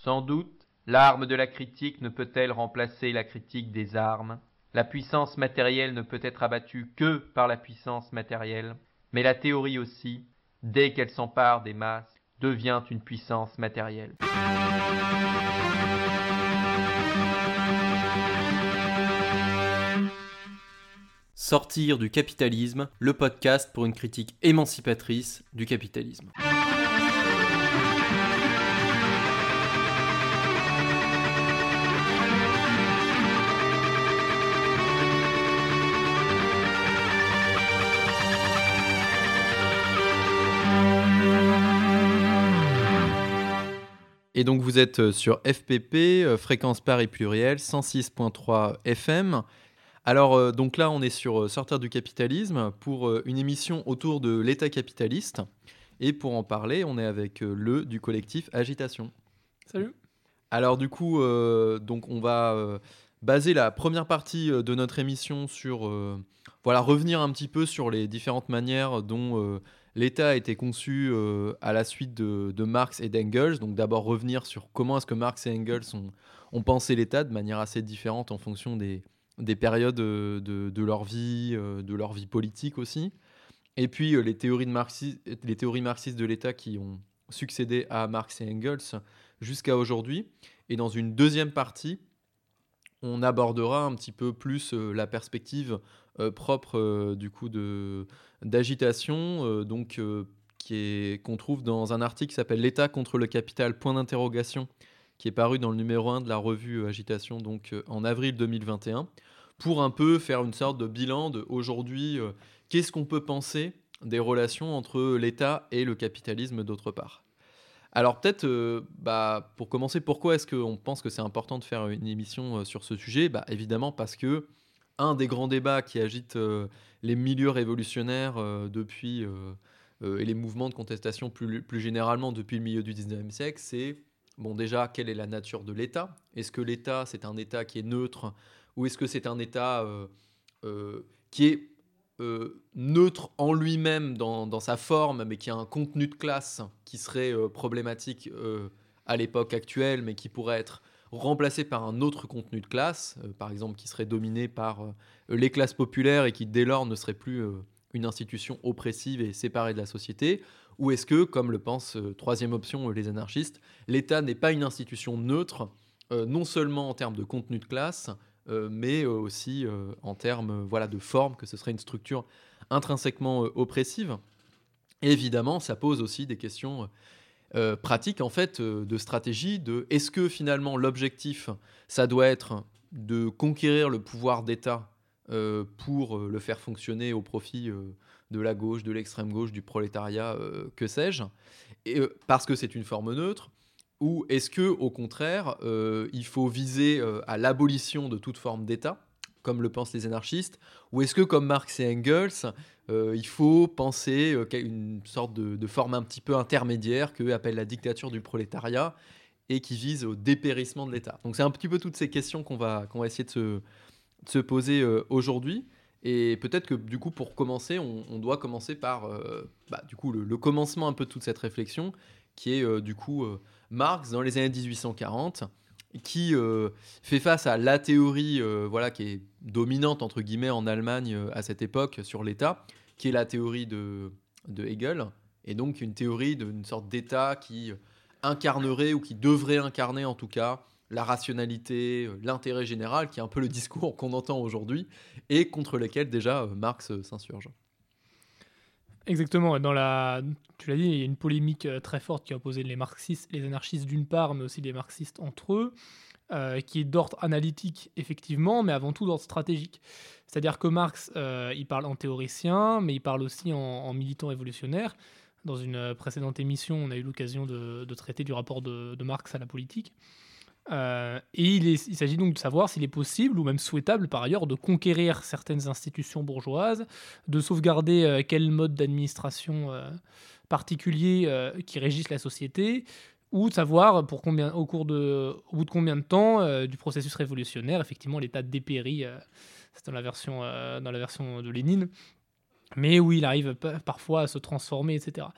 Sans doute, l'arme de la critique ne peut-elle remplacer la critique des armes. La puissance matérielle ne peut être abattue que par la puissance matérielle, mais la théorie aussi, dès qu'elle s'empare des masses, devient une puissance matérielle. Sortir du capitalisme, le podcast pour une critique émancipatrice du capitalisme. Et donc vous êtes sur FPP, Fréquence Paris Pluriel, 106.3 FM. Alors donc là on est sur Sortir du capitalisme pour une émission autour de l'État capitaliste. Et pour en parler, on est avec le du collectif Agitation. Salut. Alors du coup, donc on va baser la première partie de notre émission sur revenir un petit peu sur les différentes manières dont l'État a été conçu à la suite de Marx et d'Engels. Donc d'abord revenir sur comment est-ce que Marx et Engels ont pensé l'État de manière assez différente en fonction des périodes de leur vie politique aussi. Et puis les théories marxistes de l'État qui ont succédé à Marx et Engels jusqu'à aujourd'hui. Et dans une deuxième partie, on abordera un petit peu plus la perspective propre du coup d'agitation, qu'on trouve dans un article qui s'appelle «L'État contre le capital, point d'interrogation», qui est paru dans le numéro 1 de la revue Agitation en avril 2021, pour un peu faire une sorte de bilan d'aujourd'hui, qu'est-ce qu'on peut penser des relations entre l'État et le capitalisme d'autre part. Alors peut-être, pour commencer, pourquoi est-ce qu'on pense que c'est important de faire une émission sur ce sujet ? Évidemment parce que un des grands débats qui agite les milieux révolutionnaires depuis et les mouvements de contestation plus généralement depuis le milieu du 19e siècle, c'est, déjà, quelle est la nature de l'État ? Est-ce que l'État, c'est un État qui est neutre, ou est-ce que c'est un État qui est neutre en lui-même dans sa forme, mais qui a un contenu de classe qui serait problématique à l'époque actuelle, mais qui pourrait être remplacé par un autre contenu de classe, par exemple qui serait dominé par les classes populaires et qui dès lors ne serait plus une institution oppressive et séparée de la société, ou est-ce que, comme le pensent troisième option les anarchistes, l'État n'est pas une institution neutre, non seulement en termes de contenu de classe, mais aussi en termes de forme, que ce serait une structure intrinsèquement oppressive. Et évidemment, ça pose aussi des questions pratiques, en fait, de stratégie, est-ce que finalement l'objectif, ça doit être de conquérir le pouvoir d'État pour le faire fonctionner au profit de la gauche, de l'extrême gauche, du prolétariat, que sais-je, parce que c'est une forme neutre. Ou est-ce que, au contraire, il faut viser à l'abolition de toute forme d'État, comme le pensent les anarchistes, ou est-ce que, comme Marx et Engels, il faut penser une sorte de forme un petit peu intermédiaire qu'eux appellent la dictature du prolétariat et qui vise au dépérissement de l'État. Donc c'est un petit peu toutes ces questions qu'on va essayer de se poser aujourd'hui. Et peut-être que du coup, pour commencer, on doit commencer par le commencement un peu de toute cette réflexion, qui est Marx dans les années 1840, qui fait face à la théorie qui est dominante entre guillemets en Allemagne à cette époque sur l'État, qui est la théorie de Hegel, et donc une théorie d'une sorte d'État qui incarnerait, ou qui devrait incarner en tout cas, la rationalité, l'intérêt général, qui est un peu le discours qu'on entend aujourd'hui et contre lequel déjà Marx s'insurge. Exactement. Tu l'as dit, il y a une polémique très forte qui a opposé les marxistes et les anarchistes d'une part, mais aussi les marxistes entre eux, qui est d'ordre analytique, effectivement, mais avant tout d'ordre stratégique. C'est-à-dire que Marx, il parle en théoricien, mais il parle aussi en militant révolutionnaire. Dans une précédente émission, on a eu l'occasion de traiter du rapport de Marx à la politique. Et il s'agit donc de savoir s'il est possible, ou même souhaitable par ailleurs, de conquérir certaines institutions bourgeoises, de sauvegarder quel mode d'administration particulier qui régisse la société, ou de savoir au bout de combien de temps du processus révolutionnaire, effectivement, l'État dépérit. C'est dans la version de Lénine, mais où il arrive parfois à se transformer, etc.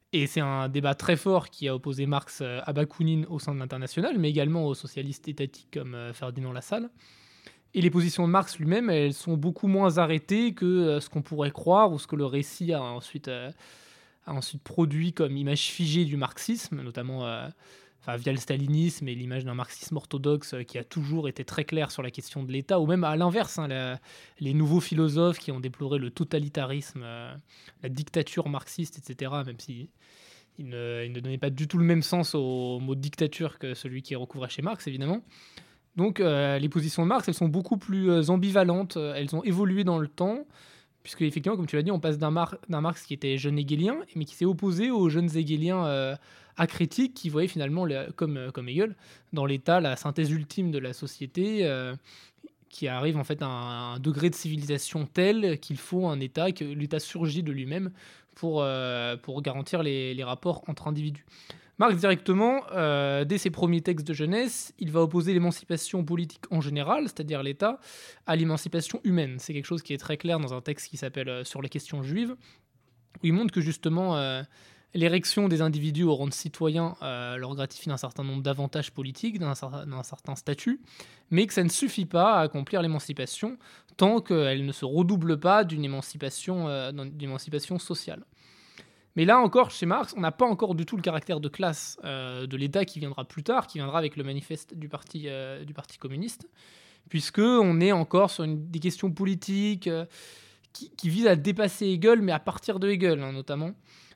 Et c'est un débat très fort qui a opposé Marx à Bakounine au sein de l'Internationale, mais également aux socialistes étatiques comme Ferdinand Lassalle. Et les positions de Marx lui-même, elles sont beaucoup moins arrêtées que ce qu'on pourrait croire ou ce que le récit a ensuite produit comme image figée du marxisme, notamment via le stalinisme et l'image d'un marxisme orthodoxe qui a toujours été très clair sur la question de l'État, ou même à l'inverse, les nouveaux philosophes qui ont déploré le totalitarisme, la dictature marxiste, etc., même si il ne donnait pas du tout le même sens au mot dictature que celui qui est recouvré chez Marx, évidemment. Donc les positions de Marx, elles sont beaucoup plus ambivalentes, elles ont évolué dans le temps, puisque effectivement, comme tu l'as dit, on passe d'un Marx qui était jeune hegélien, mais qui s'est opposé aux jeunes hegéliens acritiques, qui voyaient finalement, comme Hegel, dans l'État la synthèse ultime de la société, qui arrive en fait à un degré de civilisation tel qu'il faut un État, que l'État surgit de lui-même pour garantir les rapports entre individus. Marx, directement, dès ses premiers textes de jeunesse, il va opposer l'émancipation politique en général, c'est-à-dire l'État, à l'émancipation humaine. C'est quelque chose qui est très clair dans un texte qui s'appelle Sur les questions juives, où il montre que justement, l'érection des individus au rang de citoyens leur gratifie d'un certain nombre d'avantages politiques, d'un certain statut, mais que ça ne suffit pas à accomplir l'émancipation tant qu'elle ne se redouble pas d'une émancipation sociale. Mais là encore, chez Marx, on n'a pas encore du tout le caractère de classe de l'État qui viendra plus tard, qui viendra avec le manifeste du Parti communiste, puisqu'on est encore sur des questions politiques qui visent à dépasser Hegel, mais à partir de Hegel, notamment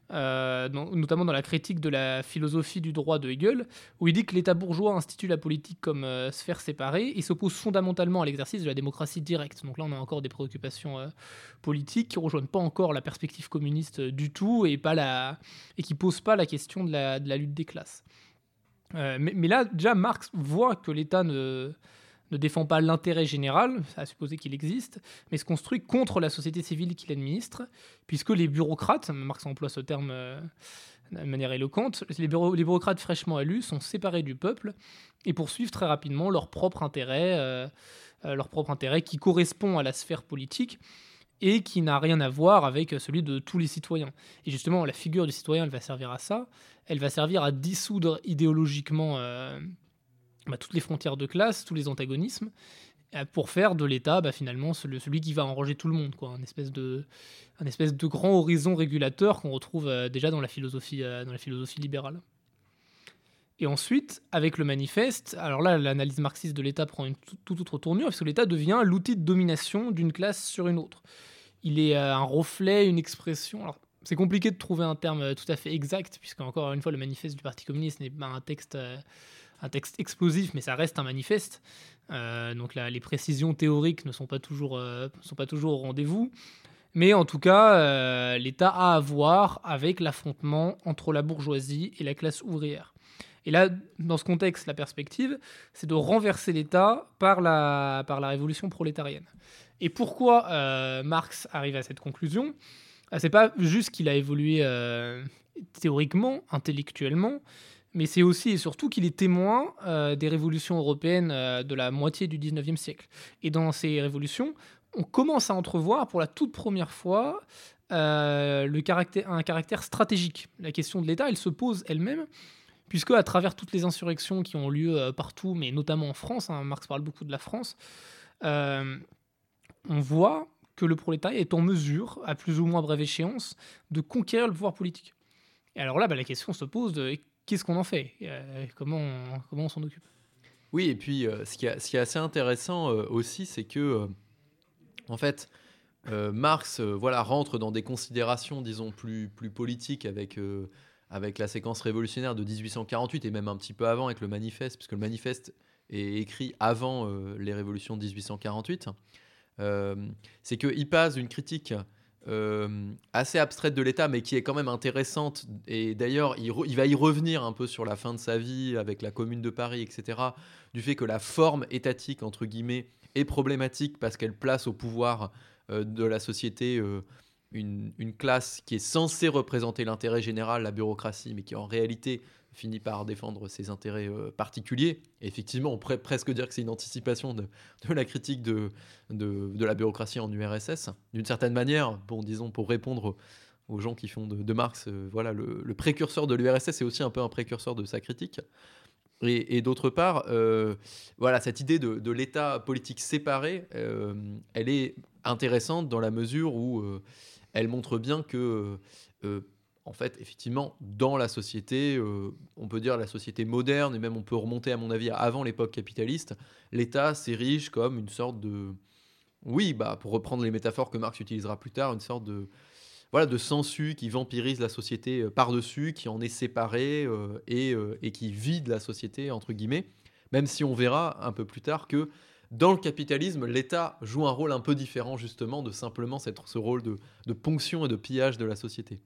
dans la critique de la philosophie du droit de Hegel, où il dit que l'État bourgeois institue la politique comme sphère séparée et s'oppose fondamentalement à l'exercice de la démocratie directe. Donc là, on a encore des préoccupations politiques qui ne rejoignent pas encore la perspective communiste du tout et qui ne posent pas la question de la lutte des classes. Mais là, déjà, Marx voit que l'État ne défend pas l'intérêt général, à supposer qu'il existe, mais se construit contre la société civile qu'il administre, puisque les bureaucrates, Marx emploie ce terme de manière éloquente, les bureaucrates fraîchement élus sont séparés du peuple et poursuivent très rapidement leur propre intérêt qui correspond à la sphère politique et qui n'a rien à voir avec celui de tous les citoyens. Et justement, la figure du citoyen, elle va servir à ça, elle va servir à dissoudre idéologiquement toutes les frontières de classe, tous les antagonismes, pour faire de l'État finalement celui qui va enranger tout le monde, quoi, un espèce de grand horizon régulateur qu'on retrouve déjà dans la philosophie libérale. Et ensuite, avec le manifeste, alors là, l'analyse marxiste de l'État prend une toute autre tournure, parce que l'État devient l'outil de domination d'une classe sur une autre. Il est un reflet, une expression. Alors, c'est compliqué de trouver un terme tout à fait exact, puisque encore une fois, le manifeste du Parti communiste n'est pas un texte explosif, mais ça reste un manifeste. Donc là, les précisions théoriques ne sont pas toujours au rendez-vous. Mais en tout cas, l'État a à voir avec l'affrontement entre la bourgeoisie et la classe ouvrière. Et là, dans ce contexte, la perspective, c'est de renverser l'État par la révolution prolétarienne. Et pourquoi Marx arrive à cette conclusion ? C'est pas juste qu'il a évolué théoriquement, intellectuellement, mais c'est aussi et surtout qu'il est témoin des révolutions européennes de la moitié du 19e siècle. Et dans ces révolutions, on commence à entrevoir pour la toute première fois un caractère stratégique. La question de l'État, elle se pose elle-même, puisque à travers toutes les insurrections qui ont lieu partout, mais notamment en France, Marx parle beaucoup de la France, on voit que le prolétariat est en mesure, à plus ou moins brève échéance, de conquérir le pouvoir politique. Et alors là, la question se pose de qu'est-ce qu'on en fait ? Comment on s'en occupe ? Oui, et puis ce qui est assez intéressant aussi, c'est que en fait, Marx rentre dans des considérations, disons, plus politiques avec la séquence révolutionnaire de 1848 et même un petit peu avant avec le manifeste, puisque le manifeste est écrit avant les révolutions de 1848. C'est qu'il passe d'une critique assez abstraite de l'État, mais qui est quand même intéressante. Et d'ailleurs, il va y revenir un peu sur la fin de sa vie avec la Commune de Paris, etc., du fait que la forme étatique, entre guillemets, est problématique parce qu'elle place au pouvoir de la société une classe qui est censée représenter l'intérêt général, la bureaucratie, mais qui en réalité finit par défendre ses intérêts particuliers. Et effectivement, on pourrait presque dire que c'est une anticipation de la critique de la bureaucratie en URSS, d'une certaine manière, disons, pour répondre aux gens qui font de Marx voilà, le précurseur de l'URSS, c'est aussi un peu un précurseur de sa critique. Et d'autre part, voilà, cette idée de l'État politique séparé, elle est intéressante dans la mesure où elle montre bien que, en fait, effectivement, dans la société, on peut dire la société moderne, et même on peut remonter, à mon avis, à avant l'époque capitaliste, l'État s'érige comme une sorte de... Oui, bah, pour reprendre les métaphores que Marx utilisera plus tard, une sorte de, voilà, de sensu qui vampirise la société par-dessus, qui en est séparé et qui vide la société, entre guillemets, même si on verra un peu plus tard que dans le capitalisme, l'État joue un rôle un peu différent justement de simplement ce rôle de ponction et de pillage de la société.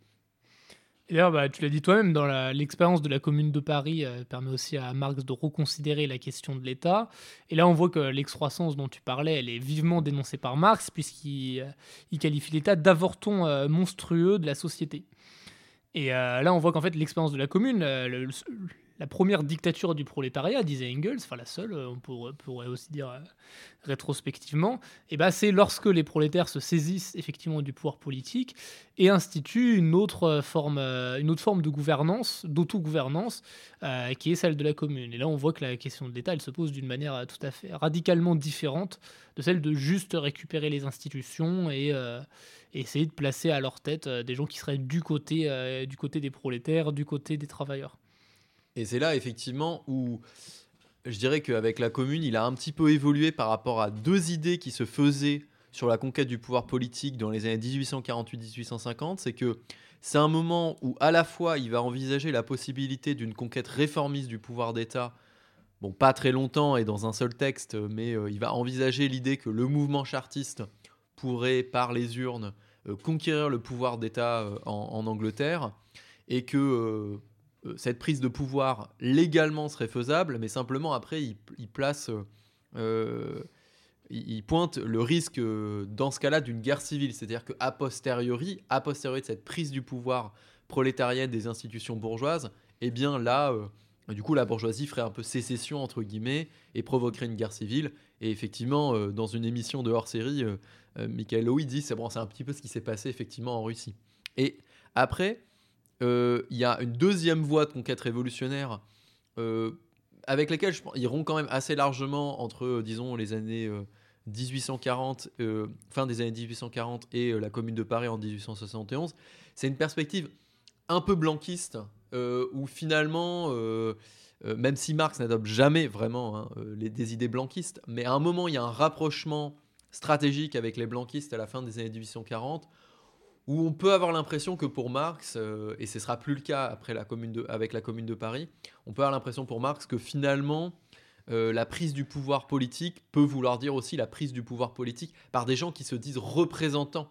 Et d'ailleurs, tu l'as dit toi-même, l'expérience de la Commune de Paris permet aussi à Marx de reconsidérer la question de l'État. Et là, on voit que l'excroissance dont tu parlais, elle est vivement dénoncée par Marx, puisqu'il il qualifie l'État d'avorton monstrueux de la société. Et là, on voit qu'en fait, l'expérience de la Commune, la première dictature du prolétariat, disait Engels, enfin la seule, on pourrait aussi dire rétrospectivement, et c'est lorsque les prolétaires se saisissent effectivement du pouvoir politique et instituent une autre forme de gouvernance, d'autogouvernance, qui est celle de la commune. Et là, on voit que la question de l'État, elle se pose d'une manière tout à fait radicalement différente de celle de juste récupérer les institutions et essayer de placer à leur tête des gens qui seraient du côté des prolétaires, du côté des travailleurs. Et c'est là, effectivement, où je dirais qu'avec la Commune, il a un petit peu évolué par rapport à deux idées qui se faisaient sur la conquête du pouvoir politique dans les années 1848-1850. C'est que c'est un moment où, à la fois, il va envisager la possibilité d'une conquête réformiste du pouvoir d'État, bon, pas très longtemps et dans un seul texte, mais il va envisager l'idée que le mouvement chartiste pourrait, par les urnes, conquérir le pouvoir d'État en Angleterre, et que cette prise de pouvoir légalement serait faisable, mais simplement après il place, il pointe le risque dans ce cas-là d'une guerre civile, c'est-à-dire qu'a posteriori de cette prise du pouvoir prolétarienne des institutions bourgeoises, eh bien là, du coup la bourgeoisie ferait un peu sécession entre guillemets et provoquerait une guerre civile. Et effectivement, dans une émission de hors-série, Michael Lowy dit c'est un petit peu ce qui s'est passé effectivement en Russie. Et après, il y a une deuxième voie de conquête révolutionnaire avec laquelle je pense ils iront quand même assez largement entre, disons, les années 1840, fin des années 1840 et la Commune de Paris en 1871. C'est une perspective un peu blanquiste où finalement, même si Marx n'adopte jamais vraiment des idées blanquistes, mais à un moment, il y a un rapprochement stratégique avec les blanquistes à la fin des années 1840, où on peut avoir l'impression que pour Marx, et ce ne sera plus le cas après avec la Commune de Paris, on peut avoir l'impression pour Marx que finalement, la prise du pouvoir politique peut vouloir dire aussi la prise du pouvoir politique par des gens qui se disent représentants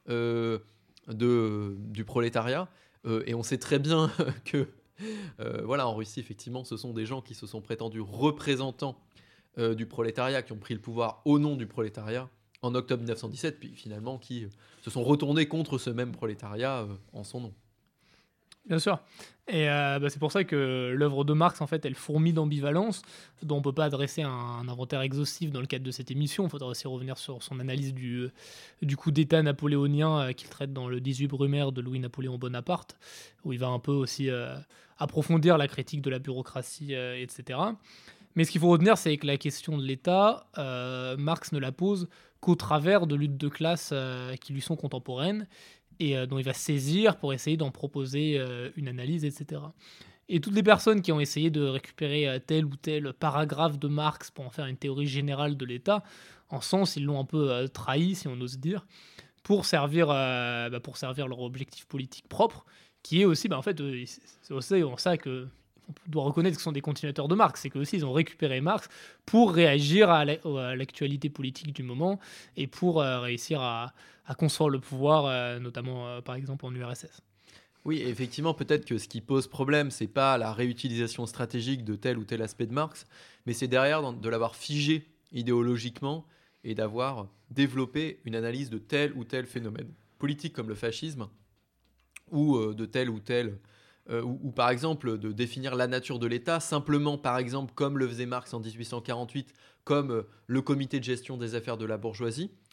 du prolétariat. Et on sait très bien que, voilà, en Russie, effectivement, ce sont des gens qui se sont prétendus représentants du prolétariat, qui ont pris le pouvoir au nom du prolétariat en octobre 1917, puis finalement qui se sont retournés contre ce même prolétariat en son nom. Bien sûr. Et c'est pour ça que l'œuvre de Marx, en fait, elle fourmille d'ambivalence, dont on ne peut pas adresser un inventaire exhaustif dans le cadre de cette émission. Il faudra aussi revenir sur son analyse du coup d'État napoléonien qu'il traite dans le 18 Brumaire de Louis-Napoléon Bonaparte, où il va un peu aussi approfondir la critique de la bureaucratie, etc. Mais ce qu'il faut retenir, c'est que la question de l'État, Marx ne la pose qu'au travers de luttes de classe qui lui sont contemporaines et dont il va se saisir pour essayer d'en proposer une analyse, etc. Et toutes les personnes qui ont essayé de récupérer tel ou tel paragraphe de Marx pour en faire une théorie générale de l'État, en sens, ils l'ont un peu trahi, si on ose dire, pour servir leur objectif politique propre, qui est aussi, en fait, c'est aussi en ça que on doit reconnaître que ce sont des continuateurs de Marx, c'est qu'eux aussi ils ont récupéré Marx pour réagir à l'actualité politique du moment et pour réussir à construire le pouvoir, notamment par exemple en URSS. Oui, effectivement, peut-être que ce qui pose problème, c'est pas la réutilisation stratégique de tel ou tel aspect de Marx, mais c'est derrière de l'avoir figé idéologiquement et d'avoir développé une analyse de tel ou tel phénomène politique comme le fascisme ou de tel ou tel ou par exemple de définir la nature de l'État simplement, par exemple, comme le faisait Marx en 1848, comme le comité de gestion des affaires de la bourgeoisie,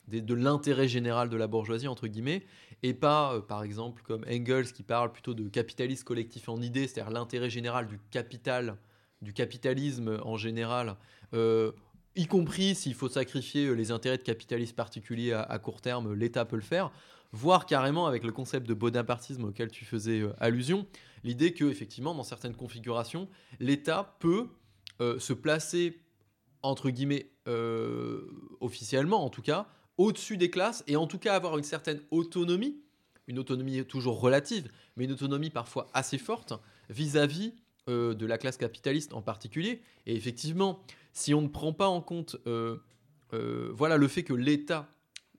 de l'intérêt général de la bourgeoisie, entre guillemets, et pas, par exemple, comme Engels qui parle plutôt de capitalisme collectif en idée, c'est-à-dire l'intérêt général du capital, du capitalisme en général, y compris s'il faut sacrifier les intérêts de capitalistes particuliers à court terme, l'État peut le faire, voire carrément avec le concept de bonapartisme auquel tu faisais allusion, l'idée que effectivement dans certaines configurations, l'État peut se placer entre guillemets officiellement en tout cas au-dessus des classes et en tout cas avoir une certaine autonomie, une autonomie toujours relative, mais une autonomie parfois assez forte vis-à-vis de la classe capitaliste en particulier. Et effectivement, si on ne prend pas en compte voilà, le fait que l'État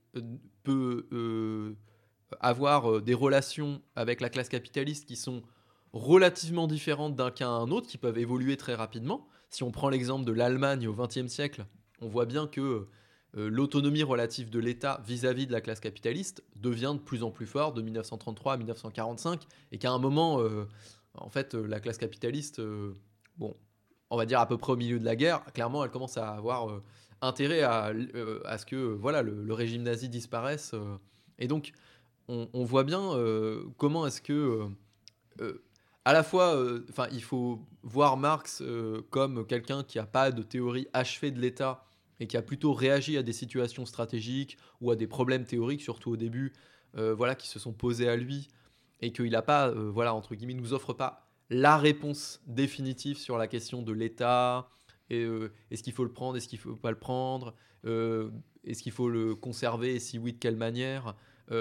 peut avoir des relations avec la classe capitaliste qui sont relativement différentes d'un cas à un autre, qui peuvent évoluer très rapidement. Si on prend l'exemple de l'Allemagne au XXe siècle, on voit bien que l'autonomie relative de l'État vis-à-vis de la classe capitaliste devient de plus en plus forte de 1933 à 1945, et qu'à un moment, en fait, la classe capitaliste, bon, on va dire à peu près au milieu de la guerre, clairement, elle commence à avoir intérêt à ce que voilà, le régime nazi disparaisse. Et donc, on voit bien comment est-ce que à la fois, il faut voir Marx comme quelqu'un qui n'a pas de théorie achevée de l'État et qui a plutôt réagi à des situations stratégiques ou à des problèmes théoriques, surtout au début, voilà, qui se sont posés à lui, et qu'il n'a pas, voilà, entre guillemets, nous offre pas la réponse définitive sur la question de l'État. Et, est-ce qu'il faut le prendre, est-ce qu'il ne faut pas le prendre, est-ce qu'il faut le conserver, et si oui, de quelle manière,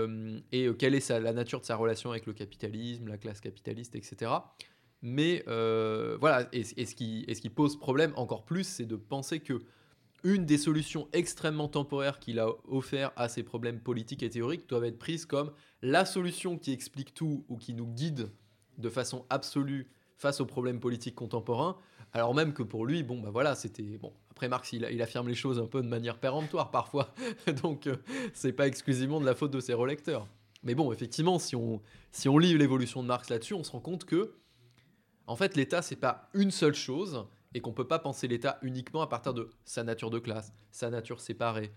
et quelle est la nature de sa relation avec le capitalisme, la classe capitaliste, etc. Mais voilà, et ce qui pose problème encore plus, c'est de penser que une des solutions extrêmement temporaires qu'il a offert à ces problèmes politiques et théoriques doivent être prises comme la solution qui explique tout ou qui nous guide de façon absolue face aux problèmes politiques contemporains, alors même que pour lui, bon, bah voilà, c'était... Bon, après Marx, il affirme les choses un peu de manière péremptoire parfois, donc c'est pas exclusivement de la faute de ses relecteurs. Mais bon, effectivement, si on lit l'évolution de Marx là-dessus, on se rend compte que, en fait, l'État, c'est pas une seule chose, et qu'on peut pas penser l'État uniquement à partir de sa nature de classe, sa nature séparée,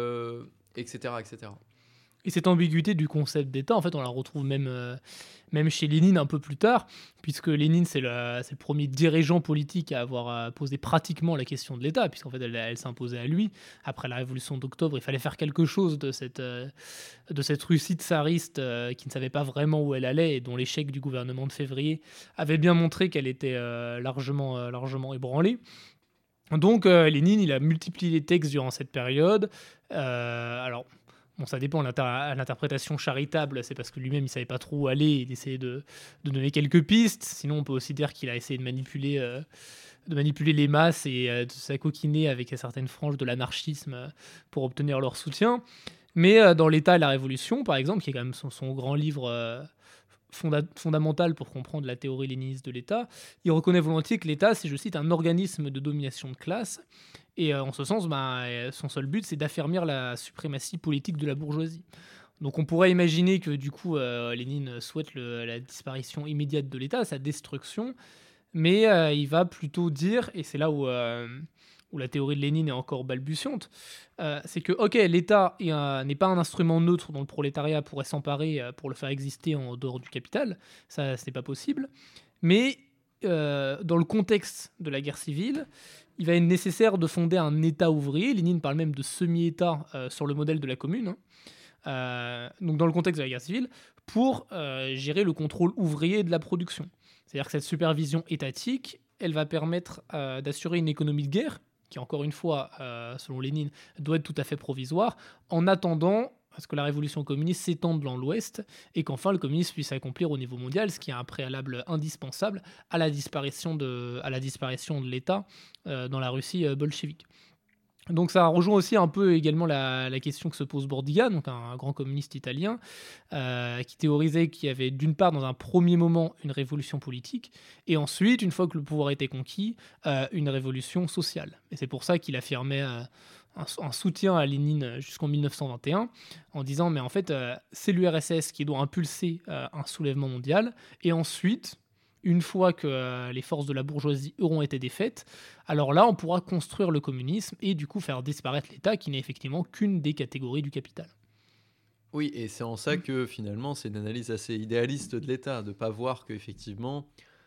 etc., etc. Et cette ambiguïté du concept d'État, en fait, on la retrouve même chez Lénine un peu plus tard, puisque Lénine, c'est le premier dirigeant politique à avoir posé pratiquement la question de l'État, puisqu'en fait, elle s'imposait à lui. Après la révolution d'octobre, il fallait faire quelque chose de cette Russie tsariste qui ne savait pas vraiment où elle allait et dont l'échec du gouvernement de février avait bien montré qu'elle était largement ébranlée. Donc, Lénine, il a multiplié les textes durant cette période. Alors... Bon, ça dépend à l'interprétation charitable, c'est parce que lui-même il savait pas trop où aller, il essayait de donner quelques pistes. Sinon, on peut aussi dire qu'il a essayé de manipuler les masses et de s'acoquiner avec certaines franges de l'anarchisme pour obtenir leur soutien. Mais dans l'État et la Révolution, par exemple, qui est quand même son grand livre fondamental pour comprendre la théorie léniniste de l'État, il reconnaît volontiers que l'État, c'est, je cite, un organisme de domination de classe. Et en ce sens, son seul but, c'est d'affermir la suprématie politique de la bourgeoisie. Donc on pourrait imaginer que du coup, Lénine souhaite la disparition immédiate de l'État, sa destruction, mais il va plutôt dire, et c'est là où la théorie de Lénine est encore balbutiante, c'est que ok, l'État n'est pas un instrument neutre dont le prolétariat pourrait s'emparer pour le faire exister en dehors du capital, ça c'est pas possible, mais dans le contexte de la guerre civile, il va être nécessaire de fonder un État ouvrier. Lénine parle même de semi-État sur le modèle de la commune. Donc dans le contexte de la guerre civile, pour gérer le contrôle ouvrier de la production. C'est-à-dire que cette supervision étatique, elle va permettre d'assurer une économie de guerre, qui encore une fois, selon Lénine, doit être tout à fait provisoire, en attendant à ce que la révolution communiste s'étende dans l'Ouest et qu'enfin le communisme puisse s'accomplir au niveau mondial, ce qui est un préalable indispensable à la disparition de l'État dans la Russie bolchevique. Donc ça rejoint aussi un peu également la question que se pose Bordiga, donc un grand communiste italien, qui théorisait qu'il y avait d'une part dans un premier moment une révolution politique, et ensuite, une fois que le pouvoir était conquis, une révolution sociale. Et c'est pour ça qu'il affirmait un soutien à Lénine jusqu'en 1921, en disant mais en fait c'est l'URSS qui doit impulser un soulèvement mondial, et ensuite une fois que les forces de la bourgeoisie auront été défaites, alors là, on pourra construire le communisme et du coup faire disparaître l'État qui n'est effectivement qu'une des catégories du capital. Oui, et c'est en ça que finalement c'est une analyse assez idéaliste de l'État, de ne pas voir qu'effectivement,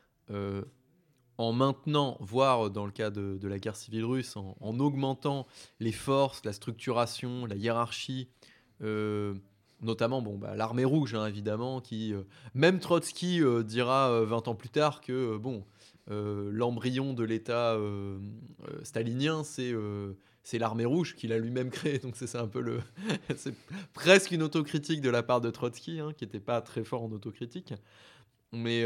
en maintenant, voire dans le cas de la guerre civile russe, en augmentant les forces, la structuration, la hiérarchie, notamment l'armée rouge, hein, évidemment, qui, même Trotsky dira 20 ans plus tard que l'embryon de l'État stalinien, c'est l'armée rouge qu'il a lui-même créée. Donc c'est un peu c'est presque une autocritique de la part de Trotsky, hein, qui n'était pas très fort en autocritique. Mais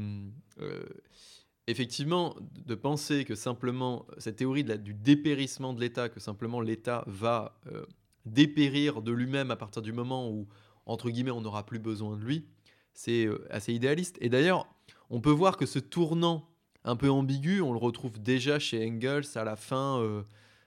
effectivement, de penser que simplement cette théorie du dépérissement de l'État, que simplement l'État va dépérir de lui-même à partir du moment où, entre guillemets, on n'aura plus besoin de lui, c'est assez idéaliste. Et d'ailleurs, on peut voir que ce tournant un peu ambigu, on le retrouve déjà chez Engels à la fin,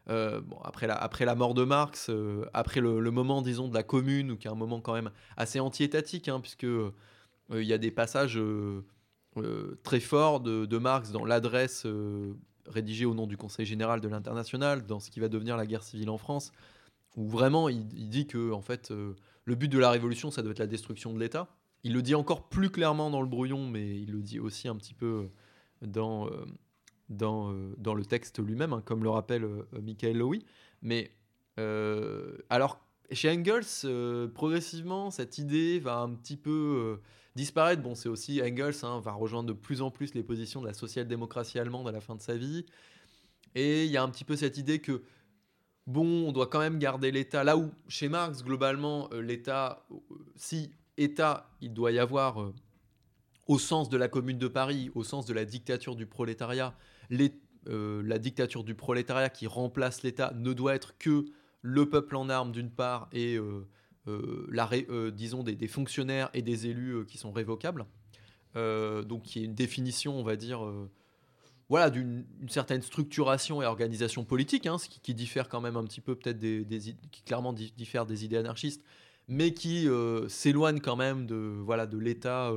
après la mort de Marx, après le moment, disons, de la Commune, qui est un moment quand même assez anti-étatique, hein, puisque il y a des passages très forts de Marx dans l'adresse rédigée au nom du Conseil général de l'Internationale, dans ce qui va devenir la guerre civile en France, où vraiment il dit que en fait, le but de la révolution, ça doit être la destruction de l'État. Il le dit encore plus clairement dans le brouillon, mais il le dit aussi un petit peu dans le texte lui-même, hein, comme le rappelle Michael Lowy. Mais alors, chez Engels, progressivement, cette idée va un petit peu disparaître. Bon, c'est aussi Engels, hein, va rejoindre de plus en plus les positions de la social-démocratie allemande à la fin de sa vie. Et il y a un petit peu cette idée que, bon, on doit quand même garder l'État. Là où, chez Marx, globalement, l'État, si État, il doit y avoir, au sens de la Commune de Paris, au sens de la dictature du prolétariat, la dictature du prolétariat qui remplace l'État ne doit être que le peuple en armes d'une part et disons des fonctionnaires et des élus qui sont révocables. Donc il y a une définition, on va dire, voilà, d'une certaine structuration et organisation politique, hein, ce qui diffère quand même un petit peu peut-être qui clairement diffère des idées anarchistes, mais qui s'éloigne quand même de l'État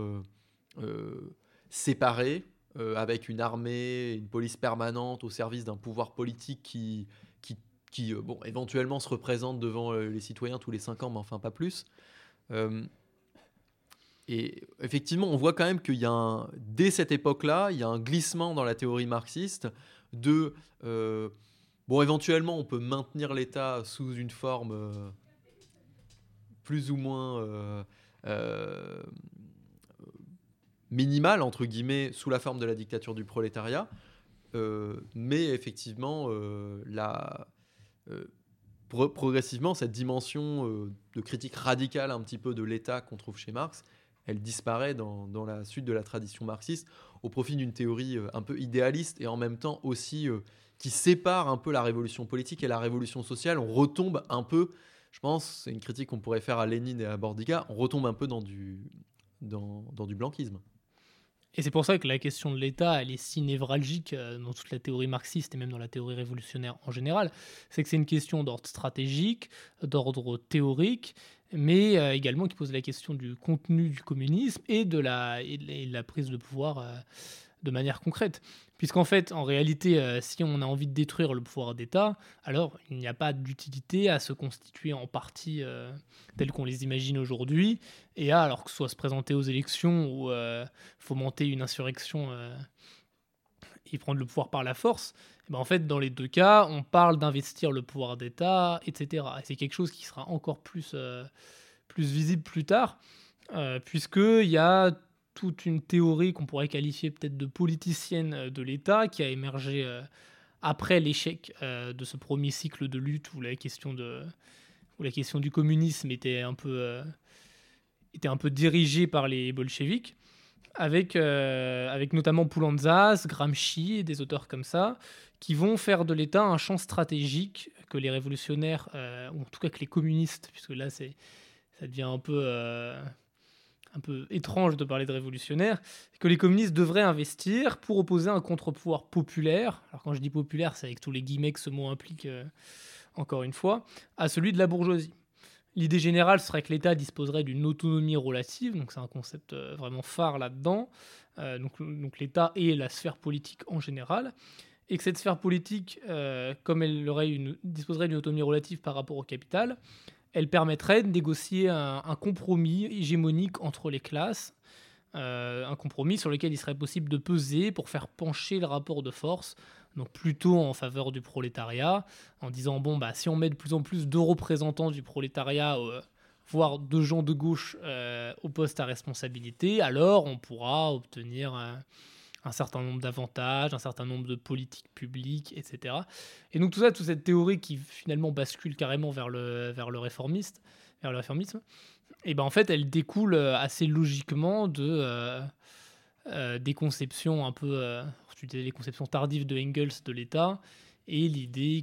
séparé, avec une armée, une police permanente au service d'un pouvoir politique qui éventuellement se représente devant les citoyens tous les 5 ans, mais enfin pas plus. Et effectivement, on voit quand même qu'il y a dès cette époque-là, il y a un glissement dans la théorie marxiste de éventuellement, on peut maintenir l'État sous une forme plus ou moins minimale, entre guillemets, sous la forme de la dictature du prolétariat. Mais effectivement, progressivement, cette dimension de critique radicale un petit peu de l'État qu'on trouve chez Marx, elle disparaît dans la suite de la tradition marxiste au profit d'une théorie un peu idéaliste et en même temps aussi qui sépare un peu la révolution politique et la révolution sociale. On retombe un peu, je pense, c'est une critique qu'on pourrait faire à Lénine et à Bordiga, on retombe un peu dans du blanquisme. Et c'est pour ça que la question de l'État, elle est si névralgique dans toute la théorie marxiste et même dans la théorie révolutionnaire en général. C'est que c'est une question d'ordre stratégique, d'ordre théorique, mais également qui pose la question du contenu du communisme et de la prise de pouvoir de manière concrète. Puisqu'en fait, en réalité, si on a envie de détruire le pouvoir d'État, alors il n'y a pas d'utilité à se constituer en partis tels qu'on les imagine aujourd'hui, et alors que ce soit se présenter aux élections ou fomenter une insurrection et prendre le pouvoir par la force, et ben en fait, dans les deux cas, on parle d'investir le pouvoir d'État, etc. Et c'est quelque chose qui sera encore plus visible plus tard, puisqu'il y a toute une théorie qu'on pourrait qualifier peut-être de politicienne de l'État qui a émergé après l'échec de ce premier cycle de lutte où la question du communisme était un peu dirigée par les bolcheviks, avec notamment Poulantzas, Gramsci et des auteurs comme ça, qui vont faire de l'État un champ stratégique que les révolutionnaires, ou en tout cas que les communistes, puisque là ça devient un peu étrange de parler de révolutionnaires, que les communistes devraient investir pour opposer un contre-pouvoir populaire, alors quand je dis populaire, c'est avec tous les guillemets que ce mot implique, encore une fois, à celui de la bourgeoisie. L'idée générale serait que l'État disposerait d'une autonomie relative, donc c'est un concept vraiment phare là-dedans, donc l'État et la sphère politique en général, et que cette sphère politique, comme disposerait d'une autonomie relative par rapport au capital, elle permettrait de négocier un compromis hégémonique entre les classes, un compromis sur lequel il serait possible de peser pour faire pencher le rapport de force, donc plutôt en faveur du prolétariat, en disant bon bah si on met de plus en plus de représentants du prolétariat, voire de gens de gauche au poste à responsabilité, alors on pourra obtenir un certain nombre d'avantages, un certain nombre de politiques publiques, etc. Et donc tout ça, toute cette théorie qui finalement bascule carrément vers le réformisme, et ben en fait elle découle assez logiquement des conceptions un peu, tu disais les conceptions tardives de Engels de l'État, et l'idée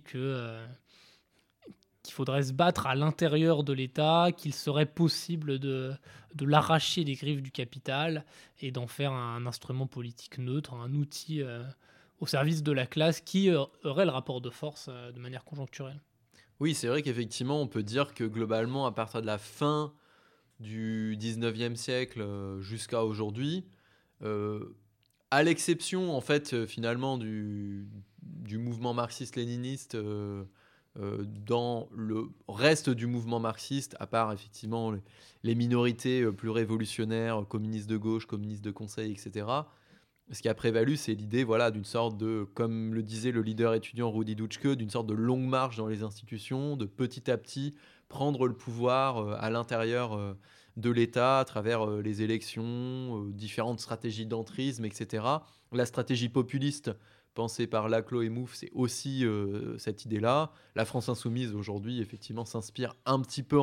qu'il faudrait se battre à l'intérieur de l'État, qu'il serait possible de l'arracher des griffes du capital et d'en faire un instrument politique neutre, un outil au service de la classe qui aurait le rapport de force de manière conjoncturelle. Oui, c'est vrai qu'effectivement, on peut dire que globalement, à partir de la fin du 19e siècle jusqu'à aujourd'hui, euh, à l'exception en fait finalement du mouvement marxiste-léniniste, dans le reste du mouvement marxiste, à part effectivement les minorités plus révolutionnaires, communistes de gauche, communistes de conseil, etc. Ce qui a prévalu, c'est l'idée voilà, d'une sorte de, comme le disait le leader étudiant Rudi Dutschke, d'une sorte de longue marche dans les institutions, de petit à petit prendre le pouvoir à l'intérieur de l'État à travers les élections, différentes stratégies d'entrisme, etc. La stratégie populiste pensée par Laclos et Mouffe, c'est aussi cette idée-là. La France insoumise, aujourd'hui, effectivement, s'inspire un petit peu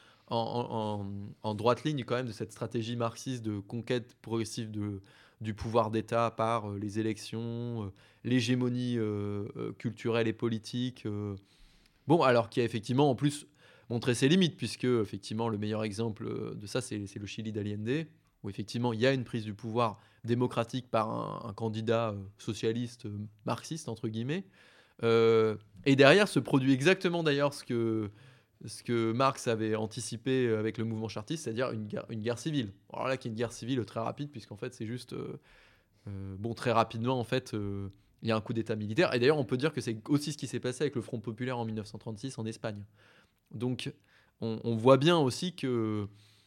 en droite ligne quand même de cette stratégie marxiste de conquête progressive du pouvoir d'État par les élections, l'hégémonie culturelle et politique. Bon, alors qui a effectivement en plus montré ses limites, puisque effectivement le meilleur exemple de ça, c'est le Chili d'Allende, où effectivement il y a une prise du pouvoir démocratique par un candidat socialiste, marxiste, entre guillemets. Et derrière se produit exactement d'ailleurs ce que Marx avait anticipé avec le mouvement chartiste, c'est-à-dire une guerre civile. Alors là, qui est une guerre civile très rapide, puisqu'en fait, c'est juste... bon, très rapidement, en fait, il y a un coup d'état militaire. Et d'ailleurs, on peut dire que c'est aussi ce qui s'est passé avec le Front populaire en 1936 en Espagne. Donc, on voit bien aussi que...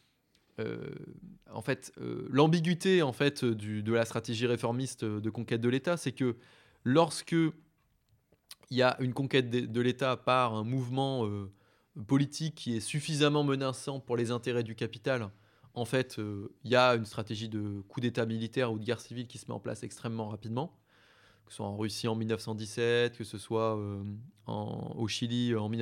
en fait, l'ambiguïté en fait, de la stratégie réformiste de conquête de l'État, c'est que lorsque il y a une conquête de l'État par un mouvement politique qui est suffisamment menaçant pour les intérêts du capital, en fait, il y a une stratégie de coup d'État militaire ou de guerre civile qui se met en place extrêmement rapidement, que ce soit en Russie en 1917, que ce soit au Chili en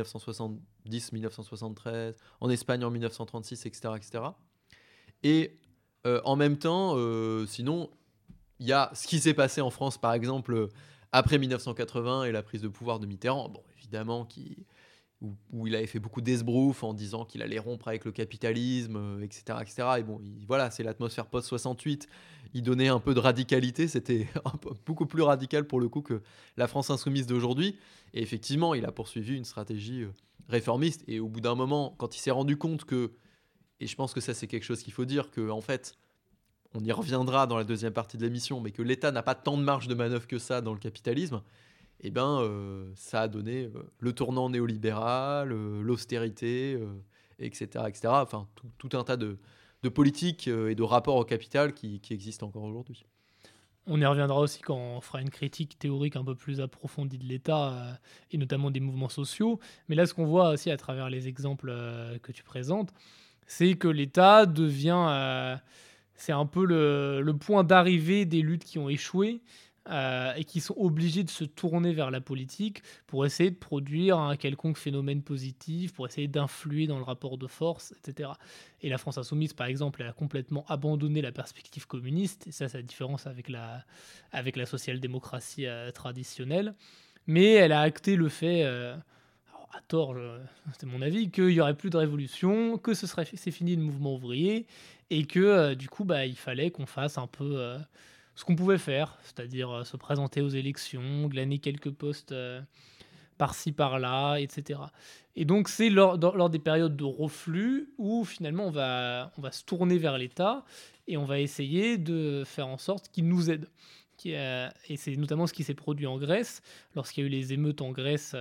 1970-1973, en Espagne en 1936, etc. etc. Et en même temps, sinon, il y a ce qui s'est passé en France, par exemple, après 1980 et la prise de pouvoir de Mitterrand, bon, évidemment, où il avait fait beaucoup d'esbrouf en disant qu'il allait rompre avec le capitalisme, etc., etc. Et bon, voilà, c'est l'atmosphère post-68. Il donnait un peu de radicalité. C'était beaucoup plus radical pour le coup que la France insoumise d'aujourd'hui. Et effectivement, il a poursuivi une stratégie réformiste. Et au bout d'un moment, quand il s'est rendu compte que, et je pense que ça c'est quelque chose qu'il faut dire, que en fait, on y reviendra dans la deuxième partie de l'émission, mais que l'État n'a pas tant de marge de manœuvre que ça dans le capitalisme, eh ben, ça a donné le tournant néolibéral, l'austérité, etc., etc. Enfin, tout un tas de politiques et de rapports au capital qui existent encore aujourd'hui. On y reviendra aussi quand on fera une critique théorique un peu plus approfondie de l'État et notamment des mouvements sociaux. Mais là, ce qu'on voit aussi à travers les exemples que tu présentes, c'est que l'État devient, c'est un peu le point d'arrivée des luttes qui ont échoué et qui sont obligées de se tourner vers la politique pour essayer de produire un quelconque phénomène positif, pour essayer d'influer dans le rapport de force, etc. Et la France insoumise, par exemple, elle a complètement abandonné la perspective communiste, et ça, c'est la différence avec la social-démocratie traditionnelle, mais elle a acté le fait... alors, à tort, c'est mon avis, qu'il n'y aurait plus de révolution, que c'est fini le mouvement ouvrier, et que du coup, bah, il fallait qu'on fasse un peu ce qu'on pouvait faire, c'est-à-dire se présenter aux élections, glaner quelques postes par-ci par-là, etc. Et donc c'est lors des périodes de reflux où finalement on va se tourner vers l'État et on va essayer de faire en sorte qu'il nous aide. Et c'est notamment ce qui s'est produit en Grèce, lorsqu'il y a eu les émeutes en Grèce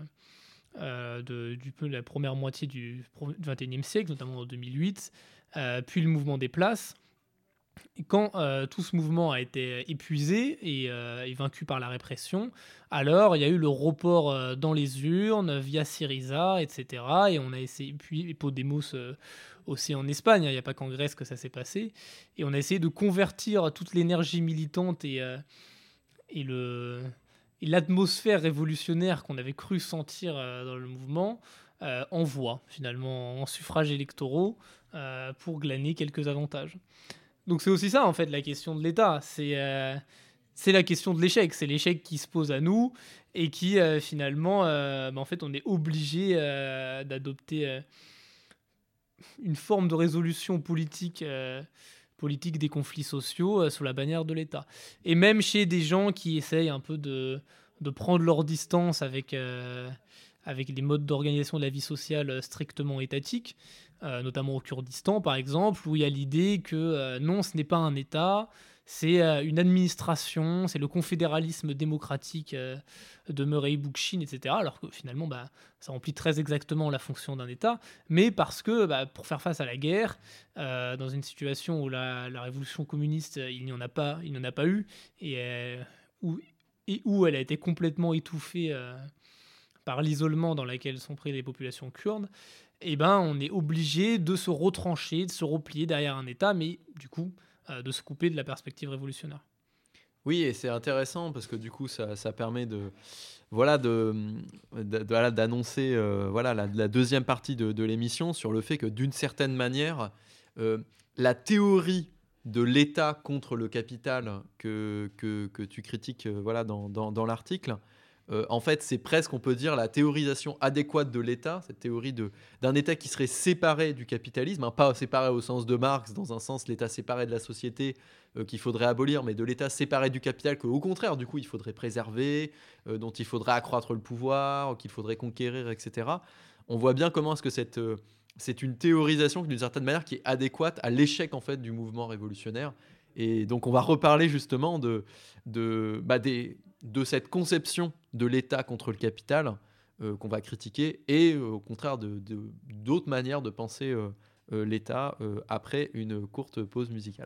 de la première moitié du XXIe siècle, notamment en 2008, puis le mouvement des places. Et quand tout ce mouvement a été épuisé et vaincu par la répression, alors il y a eu le report dans les urnes via Syriza, etc. Et on a essayé, puis Podemos aussi en Espagne, hein, il n'y a pas qu'en Grèce que ça s'est passé. Et on a essayé de convertir toute l'énergie militante et l'atmosphère révolutionnaire qu'on avait cru sentir dans le mouvement en voix, finalement, en suffrages électoraux pour glaner quelques avantages. Donc c'est aussi ça, en fait, la question de l'État. C'est la question de l'échec. C'est l'échec qui se pose à nous et qui, finalement, en fait, on est obligé d'adopter une forme de résolution politique des conflits sociaux sous la bannière de l'État. Et même chez des gens qui essayent un peu de prendre leur distance avec les modes d'organisation de la vie sociale strictement étatiques, notamment au Kurdistan par exemple, où il y a l'idée que non, ce n'est pas un État, c'est une administration, c'est le confédéralisme démocratique de Murray Bookchin, etc. Alors que finalement, ça remplit très exactement la fonction d'un État, mais parce que pour faire face à la guerre, dans une situation où la révolution communiste, il n'y en a pas eu, et où elle a été complètement étouffée par l'isolement dans lequel sont prises les populations kurdes, on est obligé de se retrancher, de se replier derrière un État, mais du coup, de se couper de la perspective révolutionnaire. Oui, et c'est intéressant parce que du coup, ça permet d'annoncer la deuxième partie de l'émission sur le fait que d'une certaine manière, la théorie de l'État contre le capital que tu critiques dans l'article, en fait, c'est presque, on peut dire, la théorisation adéquate de l'État, cette théorie d'un État qui serait séparé du capitalisme, hein, pas séparé au sens de Marx, dans un sens l'État séparé de la société qu'il faudrait abolir, mais de l'État séparé du capital qu'au contraire, du coup, il faudrait préserver, dont il faudrait accroître le pouvoir, qu'il faudrait conquérir, etc. On voit bien comment est-ce que c'est une théorisation d'une certaine manière qui est adéquate à l'échec en fait du mouvement révolutionnaire. Et donc on va reparler justement de cette conception de l'État contre le capital qu'on va critiquer et au contraire d'autres manières de penser l'État après une courte pause musicale.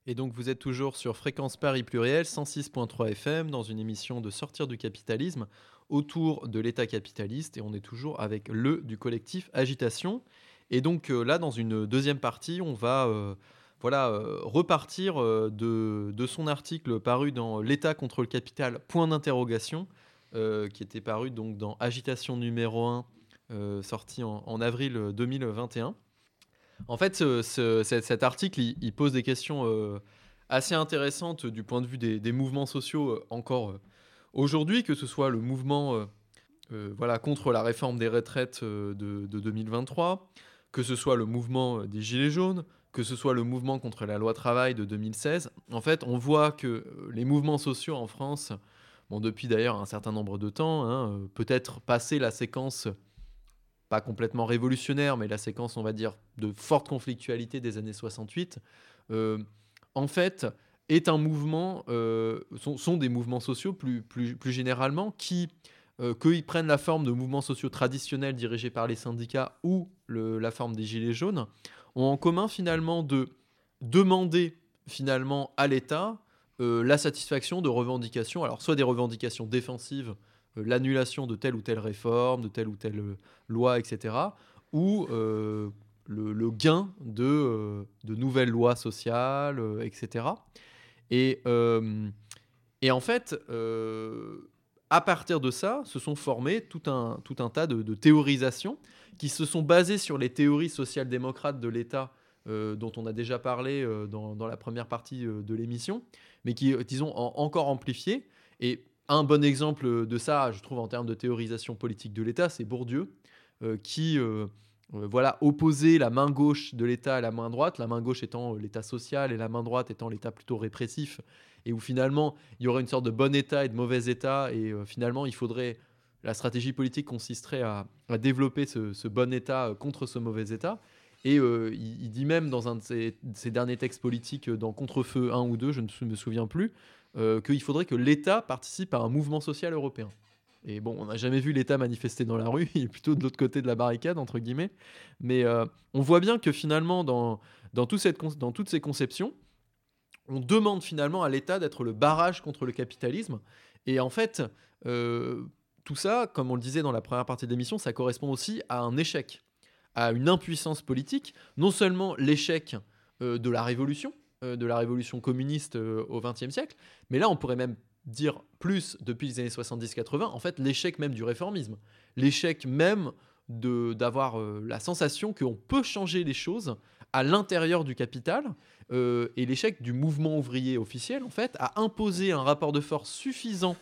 Et donc vous êtes toujours sur Fréquence Paris Pluriel, 106.3 FM, dans une émission de Sortir du capitalisme, autour de l'État capitaliste, et on est toujours avec le du collectif Agitation. Et donc là, dans une deuxième partie, on va repartir de son article paru dans L'État contre le capital, point d'interrogation, qui était paru donc dans Agitation numéro 1, sorti en avril 2021. En fait, cet article, il pose des questions assez intéressantes du point de vue des mouvements sociaux encore aujourd'hui, que ce soit le mouvement contre la réforme des retraites de 2023, que ce soit le mouvement des Gilets jaunes, que ce soit le mouvement contre la loi travail de 2016. En fait, on voit que les mouvements sociaux en France, depuis d'ailleurs un certain nombre de temps, peut-être passé la séquence pas complètement révolutionnaire, mais la séquence, on va dire, de forte conflictualité des années 68, en fait, est un mouvement, sont des mouvements sociaux plus généralement qu'ils prennent la forme de mouvements sociaux traditionnels dirigés par les syndicats ou la forme des Gilets jaunes, ont en commun finalement de demander finalement à l'État la satisfaction de revendications, alors soit des revendications défensives, l'annulation de telle ou telle réforme, de telle ou telle loi, etc., ou le gain de nouvelles lois sociales, etc. Et en fait, à partir de ça, se sont formés tout un tas de théorisations qui se sont basées sur les théories social-démocrates de l'État dont on a déjà parlé dans la première partie de l'émission, mais qui, disons, encore amplifiées. Et un bon exemple de ça, je trouve, en termes de théorisation politique de l'État, c'est Bourdieu, qui opposait la main gauche de l'État à la main droite, la main gauche étant l'État social et la main droite étant l'État plutôt répressif, et où finalement il y aurait une sorte de bon État et de mauvais État, et finalement la stratégie politique consisterait à développer ce bon État contre ce mauvais État. Et il dit même dans un de ses derniers textes politiques, dans Contre-feu 1 ou 2, je ne me souviens plus, qu'il faudrait que l'État participe à un mouvement social européen. Et bon, on n'a jamais vu l'État manifester dans la rue, il est plutôt de l'autre côté de la barricade, entre guillemets. Mais on voit bien que finalement, dans toutes ces conceptions, on demande finalement à l'État d'être le barrage contre le capitalisme. Et en fait, tout ça, comme on le disait dans la première partie de l'émission, ça correspond aussi à un échec, à une impuissance politique. Non seulement l'échec de la révolution communiste au XXe siècle, mais là on pourrait même dire plus depuis les années 70-80, en fait l'échec même du réformisme, l'échec même d'avoir la sensation qu'on peut changer les choses à l'intérieur du capital, et l'échec du mouvement ouvrier officiel en fait à imposer un rapport de force suffisant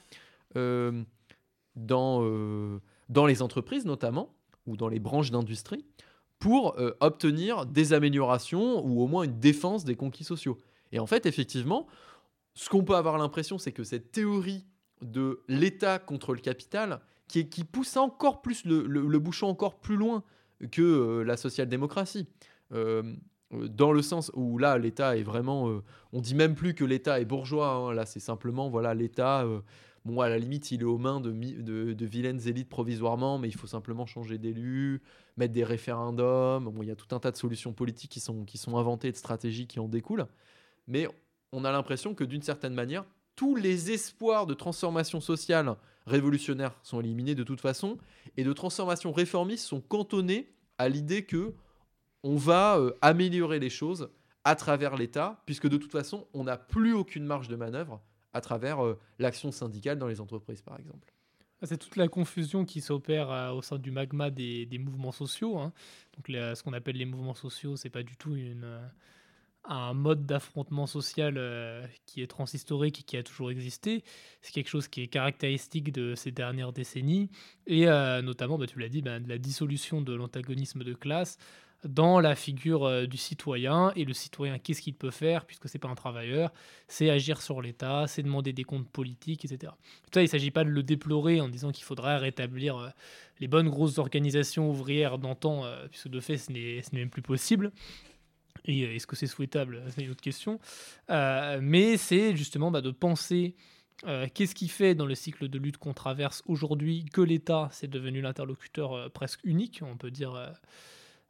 dans les entreprises notamment, ou dans les branches d'industrie, pour obtenir des améliorations ou au moins une défense des conquis sociaux. Et en fait, effectivement, ce qu'on peut avoir l'impression, c'est que cette théorie de l'État contre le capital, qui pousse encore plus le bouchon encore plus loin que la social-démocratie, dans le sens où là, l'État est vraiment... on dit même plus que l'État est bourgeois, hein, là c'est simplement, voilà, l'État... à la limite, il est aux mains de vilaines élites provisoirement, mais il faut simplement changer d'élu, mettre des référendums. Il y a tout un tas de solutions politiques qui sont inventées, de stratégies qui en découlent. Mais on a l'impression que d'une certaine manière, tous les espoirs de transformation sociale révolutionnaire sont éliminés de toute façon, et de transformation réformiste sont cantonnés à l'idée que on va améliorer les choses à travers l'État, puisque de toute façon, on n'a plus aucune marge de manœuvre à travers l'action syndicale dans les entreprises, par exemple. C'est toute la confusion qui s'opère au sein du magma des mouvements sociaux, hein. Donc ce qu'on appelle les mouvements sociaux, c'est pas du tout un mode d'affrontement social qui est transhistorique et qui a toujours existé. C'est quelque chose qui est caractéristique de ces dernières décennies, et notamment, tu l'as dit, de la dissolution de l'antagonisme de classe dans la figure du citoyen. Et le citoyen, qu'est-ce qu'il peut faire, puisque c'est pas un travailleur? C'est agir sur l'État, c'est demander des comptes politiques, etc. Tout ça, il ne s'agit pas de le déplorer en disant qu'il faudrait rétablir les bonnes grosses organisations ouvrières d'antan, puisque de fait, ce n'est même plus possible. Et est-ce que c'est souhaitable? C'est une autre question. Mais c'est justement de penser qu'est-ce qui fait dans le cycle de lutte qu'on traverse aujourd'hui que l'État, c'est devenu l'interlocuteur presque unique, on peut dire,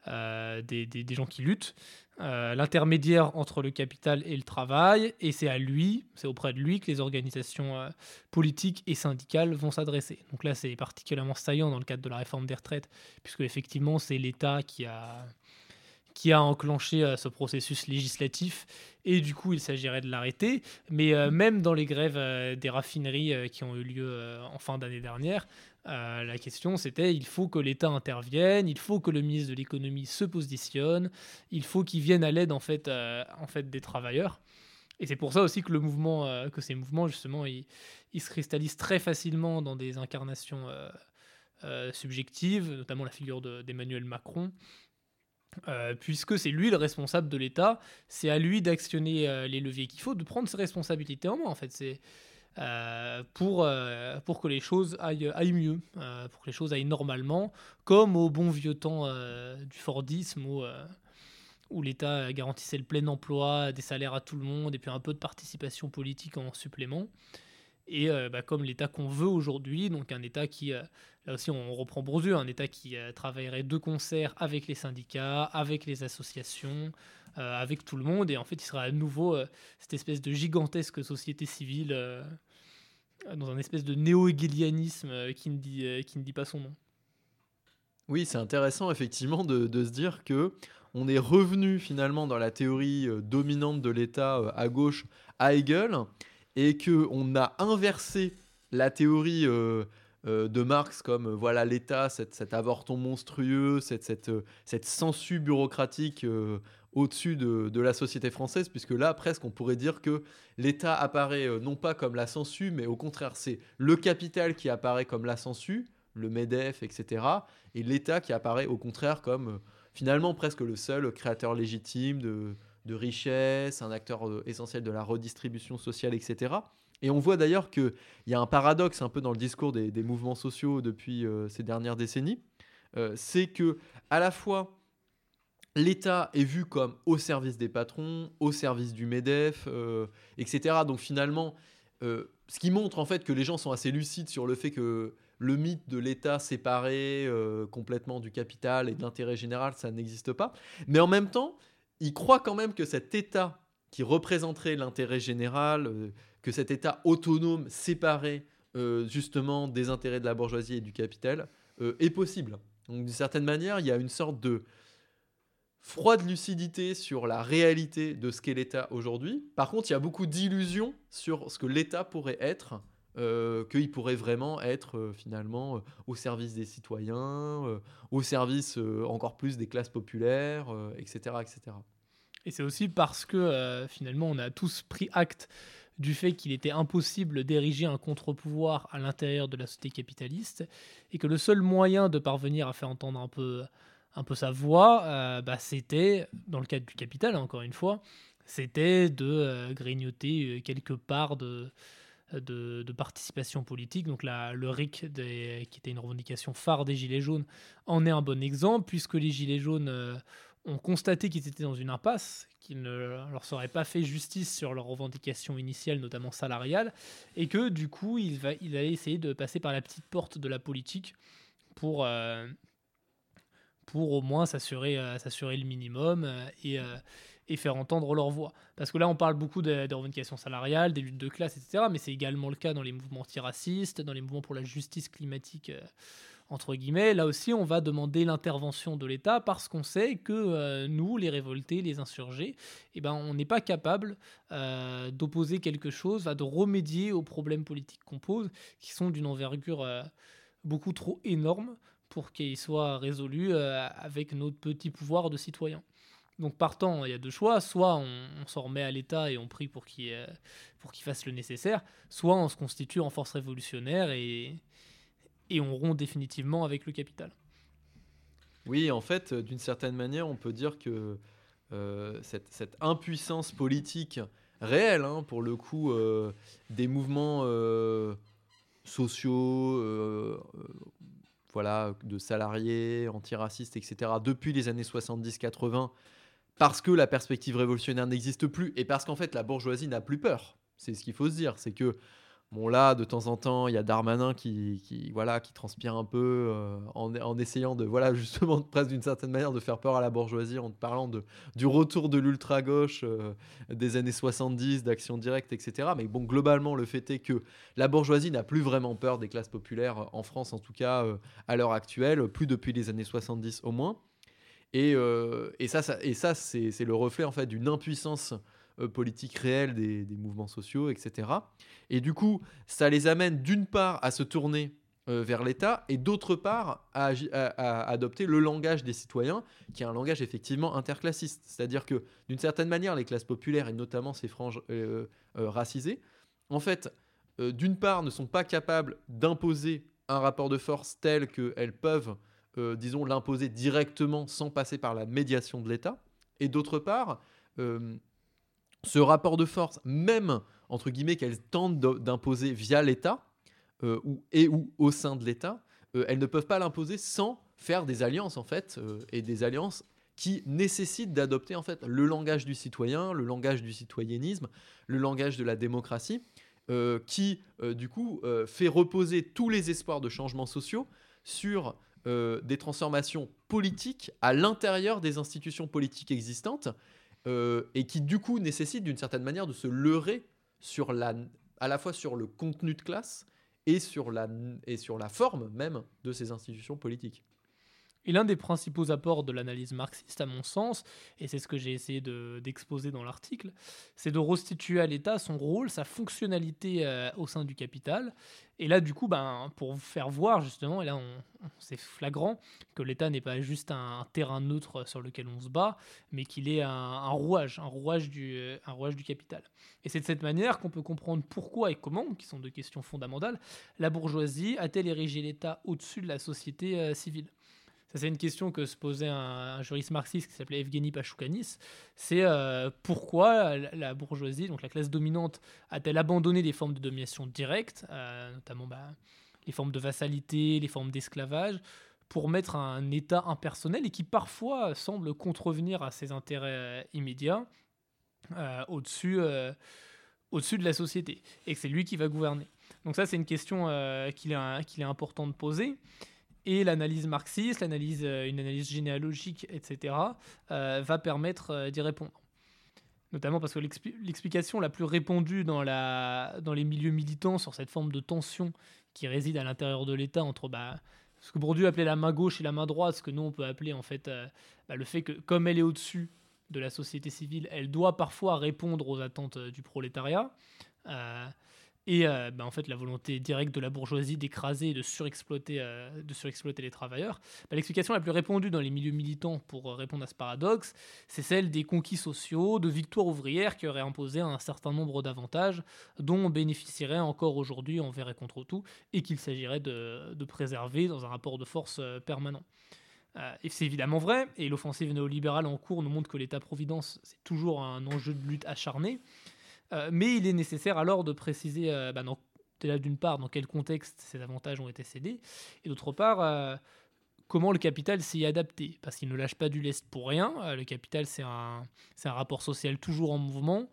des gens qui luttent, l'intermédiaire entre le capital et le travail, et c'est auprès de lui que les organisations politiques et syndicales vont s'adresser. Donc là, c'est particulièrement saillant dans le cadre de la réforme des retraites, puisque effectivement, c'est l'État qui a enclenché ce processus législatif, et du coup, il s'agirait de l'arrêter. Mais même dans les grèves des raffineries qui ont eu lieu en fin d'année dernière, la question c'était il faut que l'État intervienne, il faut que le ministre de l'économie se positionne, il faut qu'il vienne à l'aide en fait des travailleurs. Et c'est pour ça aussi que ces mouvements justement, ils se cristallisent très facilement dans des incarnations subjectives, notamment la figure d'Emmanuel Macron. Puisque c'est lui le responsable de l'État, c'est à lui d'actionner les leviers qu'il faut, de prendre ses responsabilités en main en fait. C'est pour que les choses aillent mieux, pour que les choses aillent normalement, comme au bon vieux temps du Fordisme où l'État garantissait le plein emploi, des salaires à tout le monde et puis un peu de participation politique en supplément. Et comme l'État qu'on veut aujourd'hui, donc un État qui, là aussi on reprend Bourdieu, un État qui travaillerait de concert avec les syndicats, avec les associations, avec tout le monde, et en fait il serait à nouveau cette espèce de gigantesque société civile dans un espèce de néo-hegelianisme qui ne dit pas son nom. Oui, c'est intéressant effectivement de se dire que on est revenu finalement dans la théorie dominante de l'État à gauche à Hegel, et qu'on a inversé la théorie de Marx comme voilà l'État, cet avorton monstrueux, cette sangsue bureaucratique au-dessus de la société française, puisque là, presque, on pourrait dire que l'État apparaît non pas comme la sangsue, mais au contraire, c'est le capital qui apparaît comme la sangsue, le MEDEF, etc., et l'État qui apparaît au contraire comme finalement presque le seul créateur légitime de richesse, un acteur essentiel de la redistribution sociale, etc. Et on voit d'ailleurs qu'il y a un paradoxe un peu dans le discours des mouvements sociaux depuis ces dernières décennies. C'est que à la fois l'État est vu comme au service des patrons, au service du MEDEF, etc. Donc finalement, ce qui montre en fait que les gens sont assez lucides sur le fait que le mythe de l'État séparé complètement du capital et de l'intérêt général, ça n'existe pas. Mais en même temps, ils croient quand même que cet État qui représenterait l'intérêt général, que cet État autonome, séparé justement des intérêts de la bourgeoisie et du capital, est possible. Donc d'une certaine manière, il y a une sorte de froide lucidité sur la réalité de ce qu'est l'État aujourd'hui. Par contre, il y a beaucoup d'illusions sur ce que l'État pourrait être, qu'il pourrait vraiment être finalement au service des citoyens, au service encore plus des classes populaires, etc., etc. Et c'est aussi parce que finalement on a tous pris acte du fait qu'il était impossible d'ériger un contre-pouvoir à l'intérieur de la société capitaliste, et que le seul moyen de parvenir à faire entendre un peu sa voix, c'était, dans le cadre du capital, encore une fois, c'était de grignoter quelque part de participation politique. Donc le RIC, qui était une revendication phare des Gilets jaunes, en est un bon exemple, puisque les Gilets jaunes ont constaté qu'ils étaient dans une impasse, qu'il ne leur serait pas fait justice sur leurs revendications initiales, notamment salariales, et que du coup, ils allaient essayer de passer par la petite porte de la politique pour au moins s'assurer le minimum et faire entendre leur voix. Parce que là, on parle beaucoup des revendications salariales, des luttes de classe, etc., mais c'est également le cas dans les mouvements antiracistes, dans les mouvements pour la justice climatique, entre guillemets. Là aussi, on va demander l'intervention de l'État parce qu'on sait que nous, les révoltés, les insurgés, on n'est pas capable d'opposer quelque chose, de remédier aux problèmes politiques qu'on pose, qui sont d'une envergure beaucoup trop énorme pour qu'ils soient résolus avec notre petit pouvoir de citoyen. Donc partant, il y a deux choix, soit on s'en remet à l'État et on prie pour qu'il fasse le nécessaire, soit on se constitue en force révolutionnaire et on rompt définitivement avec le capital. Oui, en fait, d'une certaine manière, on peut dire que cette impuissance politique réelle, pour le coup, des mouvements sociaux, voilà, de salariés, antiracistes, etc., depuis les années 70-80, parce que la perspective révolutionnaire n'existe plus, et parce qu'en fait, la bourgeoisie n'a plus peur. C'est ce qu'il faut se dire, c'est que Bon là, de temps en temps, il y a Darmanin qui transpire un peu en essayant de, voilà, justement, presque d'une certaine manière, de faire peur à la bourgeoisie en parlant du retour de l'ultra-gauche des années 70, d'Action Directe, etc. Mais bon, globalement, le fait est que la bourgeoisie n'a plus vraiment peur des classes populaires, en France en tout cas, à l'heure actuelle, plus depuis les années 70 au moins. Et ça c'est le reflet en fait d'une impuissance politique réelle des mouvements sociaux, etc. Et du coup, ça les amène d'une part à se tourner vers l'État et d'autre part à adopter le langage des citoyens, qui est un langage effectivement interclassiste. C'est-à-dire que d'une certaine manière, les classes populaires et notamment ces franges racisées, en fait, d'une part, ne sont pas capables d'imposer un rapport de force tel qu'elles peuvent disons, l'imposer directement sans passer par la médiation de l'État. Et d'autre part, ce rapport de force, même, entre guillemets, qu'elles tentent d'imposer via l'État, ou au sein de l'État, elles ne peuvent pas l'imposer sans faire des alliances, en fait, et des alliances qui nécessitent d'adopter, en fait, le langage du citoyen, le langage du citoyennisme, le langage de la démocratie, qui, du coup, fait reposer tous les espoirs de changements sociaux sur des transformations politiques à l'intérieur des institutions politiques existantes et qui du coup nécessitent d'une certaine manière de se leurrer à la fois sur le contenu de classe et sur la forme même de ces institutions politiques. Et l'un des principaux apports de l'analyse marxiste, à mon sens, et c'est ce que j'ai essayé d'exposer dans l'article, c'est de restituer à l'État son rôle, sa fonctionnalité au sein du capital. Et là, du coup, pour vous faire voir justement, et là c'est flagrant, que l'État n'est pas juste un terrain neutre sur lequel on se bat, mais qu'il est un rouage du capital. Et c'est de cette manière qu'on peut comprendre pourquoi et comment, qui sont deux questions fondamentales, la bourgeoisie a-t-elle érigé l'État au-dessus de la société civile. Ça, c'est une question que se posait un juriste marxiste qui s'appelait Evgeny Pachoukanis. C'est pourquoi la bourgeoisie, donc la classe dominante, a-t-elle abandonné les formes de domination directe, notamment les formes de vassalité, les formes d'esclavage, pour mettre un État impersonnel et qui parfois semble contrevenir à ses intérêts immédiats au-dessus de la société, et que c'est lui qui va gouverner. Donc ça, c'est une question qu'il est important de poser. Et l'analyse marxiste, une analyse généalogique, etc., va permettre d'y répondre. Notamment parce que l'explication la plus répandue dans les milieux militants sur cette forme de tension qui réside à l'intérieur de l'État entre ce que Bourdieu appelait la main gauche et la main droite, ce que nous on peut appeler en fait le fait que comme elle est au-dessus de la société civile, elle doit parfois répondre aux attentes du prolétariat. Et en fait, la volonté directe de la bourgeoisie d'écraser et de surexploiter les travailleurs. L'explication la plus répandue dans les milieux militants pour répondre à ce paradoxe, c'est celle des conquis sociaux, de victoires ouvrières qui auraient imposé un certain nombre d'avantages dont on bénéficierait encore aujourd'hui envers et contre tout, et qu'il s'agirait de préserver dans un rapport de force permanent. Et c'est évidemment vrai, et l'offensive néolibérale en cours nous montre que l'État-providence, c'est toujours un enjeu de lutte acharné. Mais il est nécessaire alors de préciser, d'une part, dans quel contexte ces avantages ont été cédés, et d'autre part, comment le capital s'y est adapté, parce qu'il ne lâche pas du lest pour rien. Le capital, c'est un rapport social toujours en mouvement,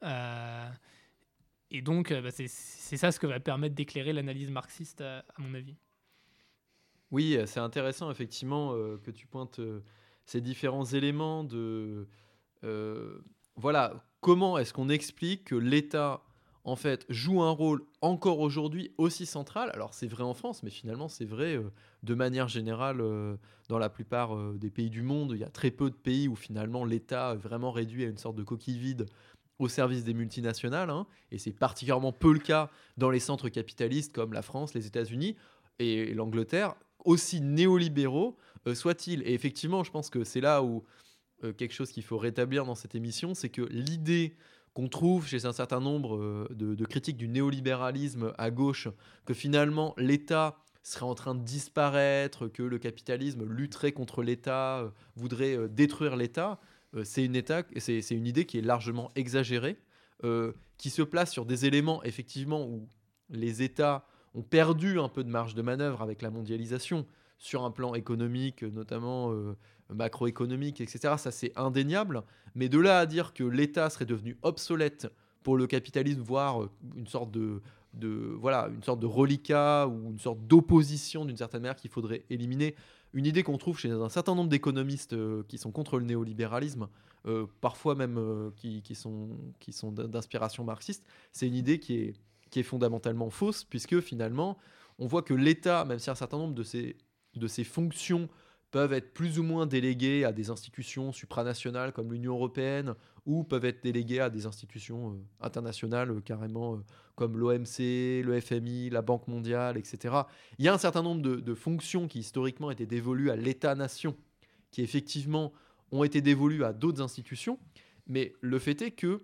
et donc c'est ça ce que va permettre d'éclairer l'analyse marxiste, à mon avis. Oui, c'est intéressant effectivement que tu pointes ces différents éléments de... voilà, comment est-ce qu'on explique que l'État, en fait, joue un rôle encore aujourd'hui aussi central? Alors c'est vrai en France, mais finalement c'est vrai de manière générale dans la plupart des pays du monde. Il y a très peu de pays où finalement l'État est vraiment réduit à une sorte de coquille vide au service des multinationales, hein, et c'est particulièrement peu le cas dans les centres capitalistes comme la France, les États-Unis et l'Angleterre, aussi néolibéraux soient-ils. Et effectivement, je pense que c'est là où quelque chose qu'il faut rétablir dans cette émission, c'est que l'idée qu'on trouve chez un certain nombre de critiques du néolibéralisme à gauche, que finalement l'État serait en train de disparaître, que le capitalisme lutterait contre l'État, voudrait détruire l'État, c'est une idée qui est largement exagérée, qui se place sur des éléments effectivement où les États ont perdu un peu de marge de manœuvre avec la mondialisation, sur un plan économique, notamment macroéconomique, etc. Ça, c'est indéniable. Mais de là à dire que l'État serait devenu obsolète pour le capitalisme, voire une sorte de voilà, une sorte de reliquat ou une sorte d'opposition d'une certaine manière qu'il faudrait éliminer. Une idée qu'on trouve chez un certain nombre d'économistes qui sont contre le néolibéralisme, parfois même qui sont d'inspiration marxiste, c'est une idée qui est fondamentalement fausse, puisque finalement, on voit que l'État, même si un certain nombre de ses fonctions peuvent être plus ou moins déléguées à des institutions supranationales comme l'Union européenne, ou peuvent être déléguées à des institutions internationales carrément comme l'OMC, le FMI, la Banque mondiale, etc. Il y a un certain nombre de fonctions qui historiquement étaient dévolues à l'État-nation, qui effectivement ont été dévolues à d'autres institutions, mais le fait est que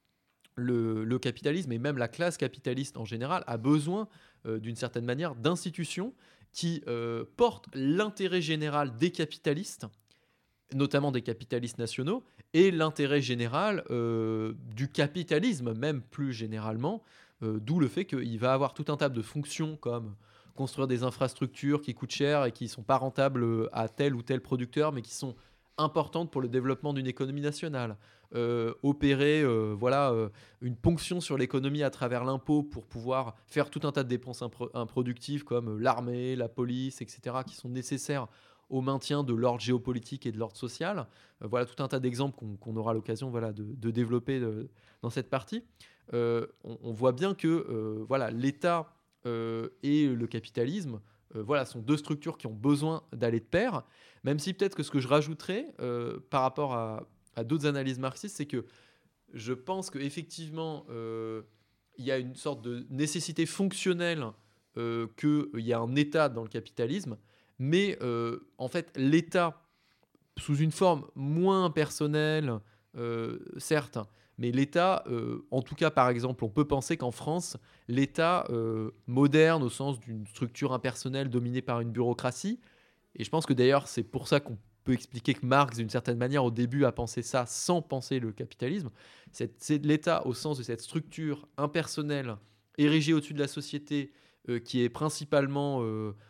le capitalisme et même la classe capitaliste en général a besoin d'une certaine manière d'institutions qui portent l'intérêt général des capitalistes, notamment des capitalistes nationaux, et l'intérêt général du capitalisme, même plus généralement, d'où le fait qu'il va avoir tout un tas de fonctions comme construire des infrastructures qui coûtent cher et qui ne sont pas rentables à tel ou tel producteur, mais qui sont importantes pour le développement d'une économie nationale. Opérer une ponction sur l'économie à travers l'impôt pour pouvoir faire tout un tas de dépenses improductives comme l'armée, la police, etc., qui sont nécessaires au maintien de l'ordre géopolitique et de l'ordre social. Voilà tout un tas d'exemples qu'on aura l'occasion de développer dans cette partie. On voit bien que l'État et le capitalisme sont deux structures qui ont besoin d'aller de pair, même si peut-être que ce que je rajouterais par rapport à d'autres analyses marxistes, c'est que je pense qu'effectivement, il y a une sorte de nécessité fonctionnelle qu'il y a un État dans le capitalisme, mais en fait, l'État, sous une forme moins personnelle, certes, mais l'État, en tout cas, par exemple, on peut penser qu'en France, l'État moderne, au sens d'une structure impersonnelle dominée par une bureaucratie, et je pense que d'ailleurs, c'est pour ça qu'on peut expliquer que Marx, d'une certaine manière, au début, a pensé ça sans penser le capitalisme. C'est de l'État au sens de cette structure impersonnelle, érigée au-dessus de la société, qui est principalement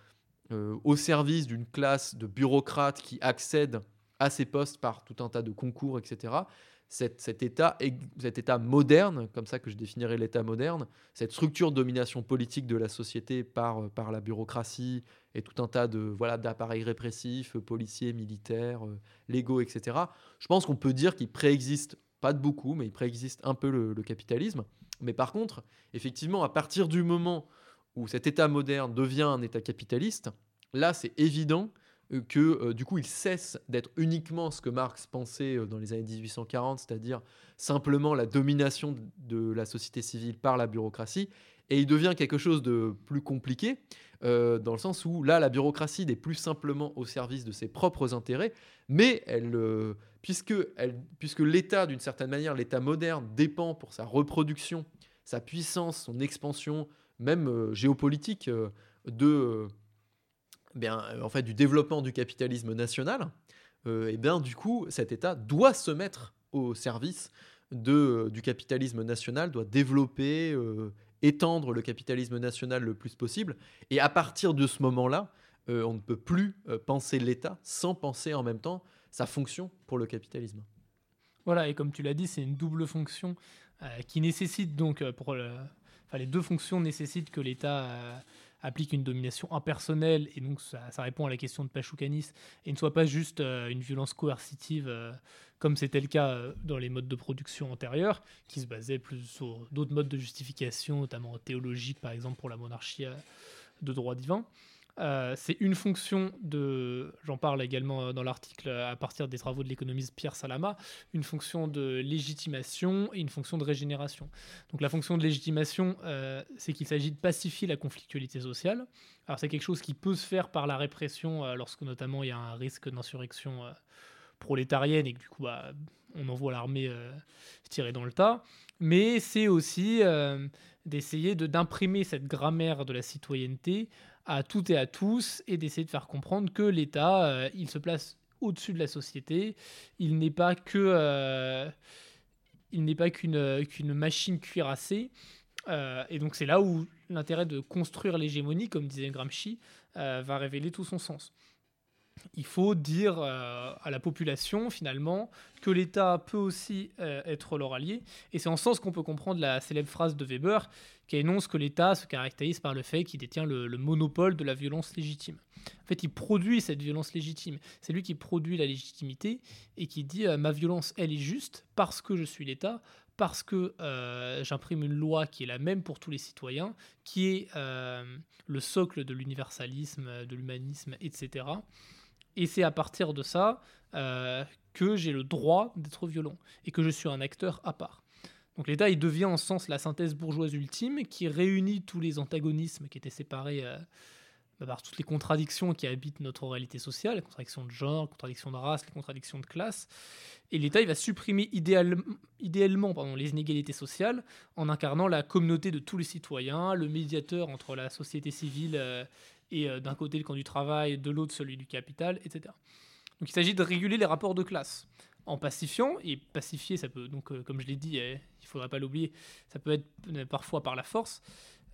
au service d'une classe de bureaucrates qui accèdent à ces postes par tout un tas de concours, etc. Cet État moderne, comme ça que je définirais l'État moderne, cette structure de domination politique de la société par la bureaucratie et tout un tas d'appareils répressifs, policiers, militaires, légaux, etc. Je pense qu'on peut dire qu'il préexiste, pas de beaucoup, mais il préexiste un peu le capitalisme. Mais par contre, effectivement, à partir du moment où cet État moderne devient un État capitaliste, là, c'est évident que du coup, il cesse d'être uniquement ce que Marx pensait dans les années 1840, c'est-à-dire simplement la domination de la société civile par la bureaucratie, et il devient quelque chose de plus compliqué, dans le sens où là, la bureaucratie n'est plus simplement au service de ses propres intérêts, mais puisque l'État, d'une certaine manière, l'État moderne dépend pour sa reproduction, sa puissance, son expansion, même géopolitique, du développement du capitalisme national, du coup, cet État doit se mettre au service du capitalisme national, doit développer, étendre le capitalisme national le plus possible. Et à partir de ce moment-là, on ne peut plus penser l'État sans penser en même temps sa fonction pour le capitalisme. Voilà, et comme tu l'as dit, c'est une double fonction qui nécessite donc, les deux fonctions nécessitent que l'État applique une domination impersonnelle, et donc ça répond à la question de Pachoukanis, et ne soit pas juste une violence coercitive, comme c'était le cas dans les modes de production antérieurs, qui se basaient plus sur d'autres modes de justification, notamment théologiques, par exemple pour la monarchie de droit divin. C'est une fonction j'en parle également dans l'article à partir des travaux de l'économiste Pierre Salama, une fonction de légitimation et une fonction de régénération. Donc la fonction de légitimation, c'est qu'il s'agit de pacifier la conflictualité sociale. Alors c'est quelque chose qui peut se faire par la répression lorsque notamment il y a un risque d'insurrection prolétarienne et que du coup on envoie l'armée tirer dans le tas. Mais c'est aussi d'essayer d'imprimer cette grammaire de la citoyenneté à toutes et à tous, et d'essayer de faire comprendre que l'État, il se place au-dessus de la société, il n'est pas qu'une machine cuirassée, et donc c'est là où l'intérêt de construire l'hégémonie, comme disait Gramsci, va révéler tout son sens. il faut dire à la population, finalement, que l'État peut aussi être leur allié. Et c'est en ce sens qu'on peut comprendre la célèbre phrase de Weber qui énonce que l'État se caractérise par le fait qu'il détient le monopole de la violence légitime. En fait, il produit cette violence légitime. C'est lui qui produit la légitimité et qui dit ma violence, elle est juste parce que je suis l'État, parce que j'imprime une loi qui est la même pour tous les citoyens, qui est le socle de l'universalisme, de l'humanisme, etc. Et c'est à partir de ça que j'ai le droit d'être violent et que je suis un acteur à part. Donc l'État, il devient en ce sens la synthèse bourgeoise ultime qui réunit tous les antagonismes qui étaient séparés par toutes les contradictions qui habitent notre réalité sociale, les contradictions de genre, les contradictions de race, les contradictions de classe. Et l'État, il va supprimer idéalement les inégalités sociales en incarnant la communauté de tous les citoyens, le médiateur entre la société civile et d'un côté le camp du travail, de l'autre celui du capital, etc. Donc il s'agit de réguler les rapports de classe en pacifiant, et pacifier, ça peut, donc comme je l'ai dit, il ne faudrait pas l'oublier, ça peut être parfois par la force,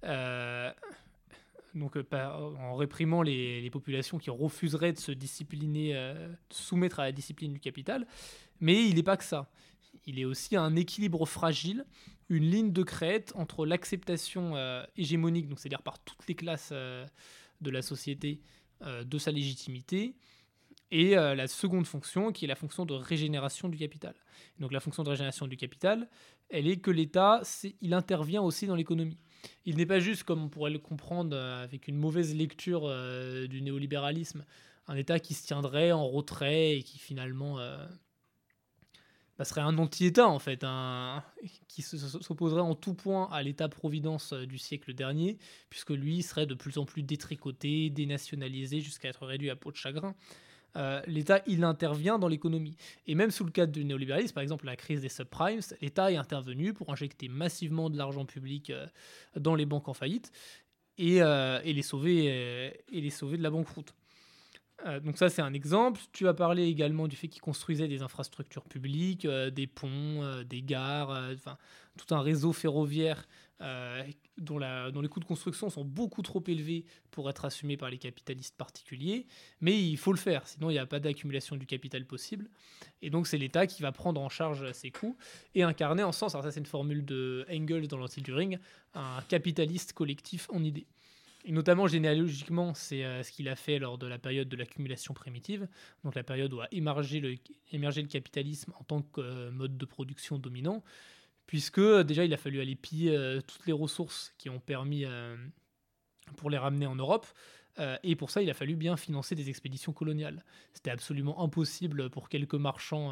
en réprimant les populations qui refuseraient de se discipliner, de se soumettre à la discipline du capital. Mais il n'est pas que ça. Il est aussi un équilibre fragile, une ligne de crête entre l'acceptation hégémonique, donc c'est-à-dire par toutes les classes de la société, de sa légitimité, et la seconde fonction, qui est la fonction de régénération du capital. Donc la fonction de régénération du capital, elle est que l'État, il intervient aussi dans l'économie. Il n'est pas juste, comme on pourrait le comprendre avec une mauvaise lecture du néolibéralisme, un État qui se tiendrait en retrait et qui finalement serait un anti-État en fait, qui s'opposerait en tout point à l'État-providence du siècle dernier, puisque lui serait de plus en plus détricoté, dénationalisé, jusqu'à être réduit à peau de chagrin. L'État, il intervient dans l'économie. Et même sous le cadre du néolibéralisme, par exemple la crise des subprimes, l'État est intervenu pour injecter massivement de l'argent public dans les banques en faillite et les sauver de la banqueroute. Donc ça, c'est un exemple. Tu as parlé également du fait qu'ils construisaient des infrastructures publiques, des ponts, des gares, tout un réseau ferroviaire dont les coûts de construction sont beaucoup trop élevés pour être assumés par les capitalistes particuliers. Mais il faut le faire, sinon il n'y a pas d'accumulation du capital possible. Et donc c'est l'État qui va prendre en charge ces coûts et incarner en sens, alors ça c'est une formule de Engels dans l'Anti-Turing, un capitaliste collectif en idée. Et notamment généalogiquement, c'est ce qu'il a fait lors de la période de l'accumulation primitive, donc la période où a émergé le capitalisme en tant que mode de production dominant, puisque déjà il a fallu aller piller toutes les ressources qui ont permis pour les ramener en Europe, et pour ça il a fallu bien financer des expéditions coloniales. C'était absolument impossible pour quelques marchands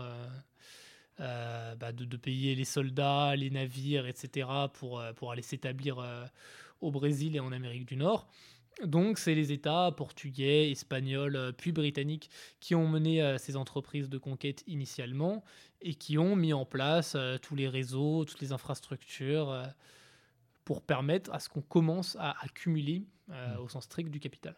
de payer les soldats, les navires, etc. pour aller s'établir au Brésil et en Amérique du Nord. Donc c'est les États portugais, espagnols, puis britanniques qui ont mené ces entreprises de conquête initialement et qui ont mis en place tous les réseaux, toutes les infrastructures pour permettre à ce qu'on commence à accumuler au sens strict du capital.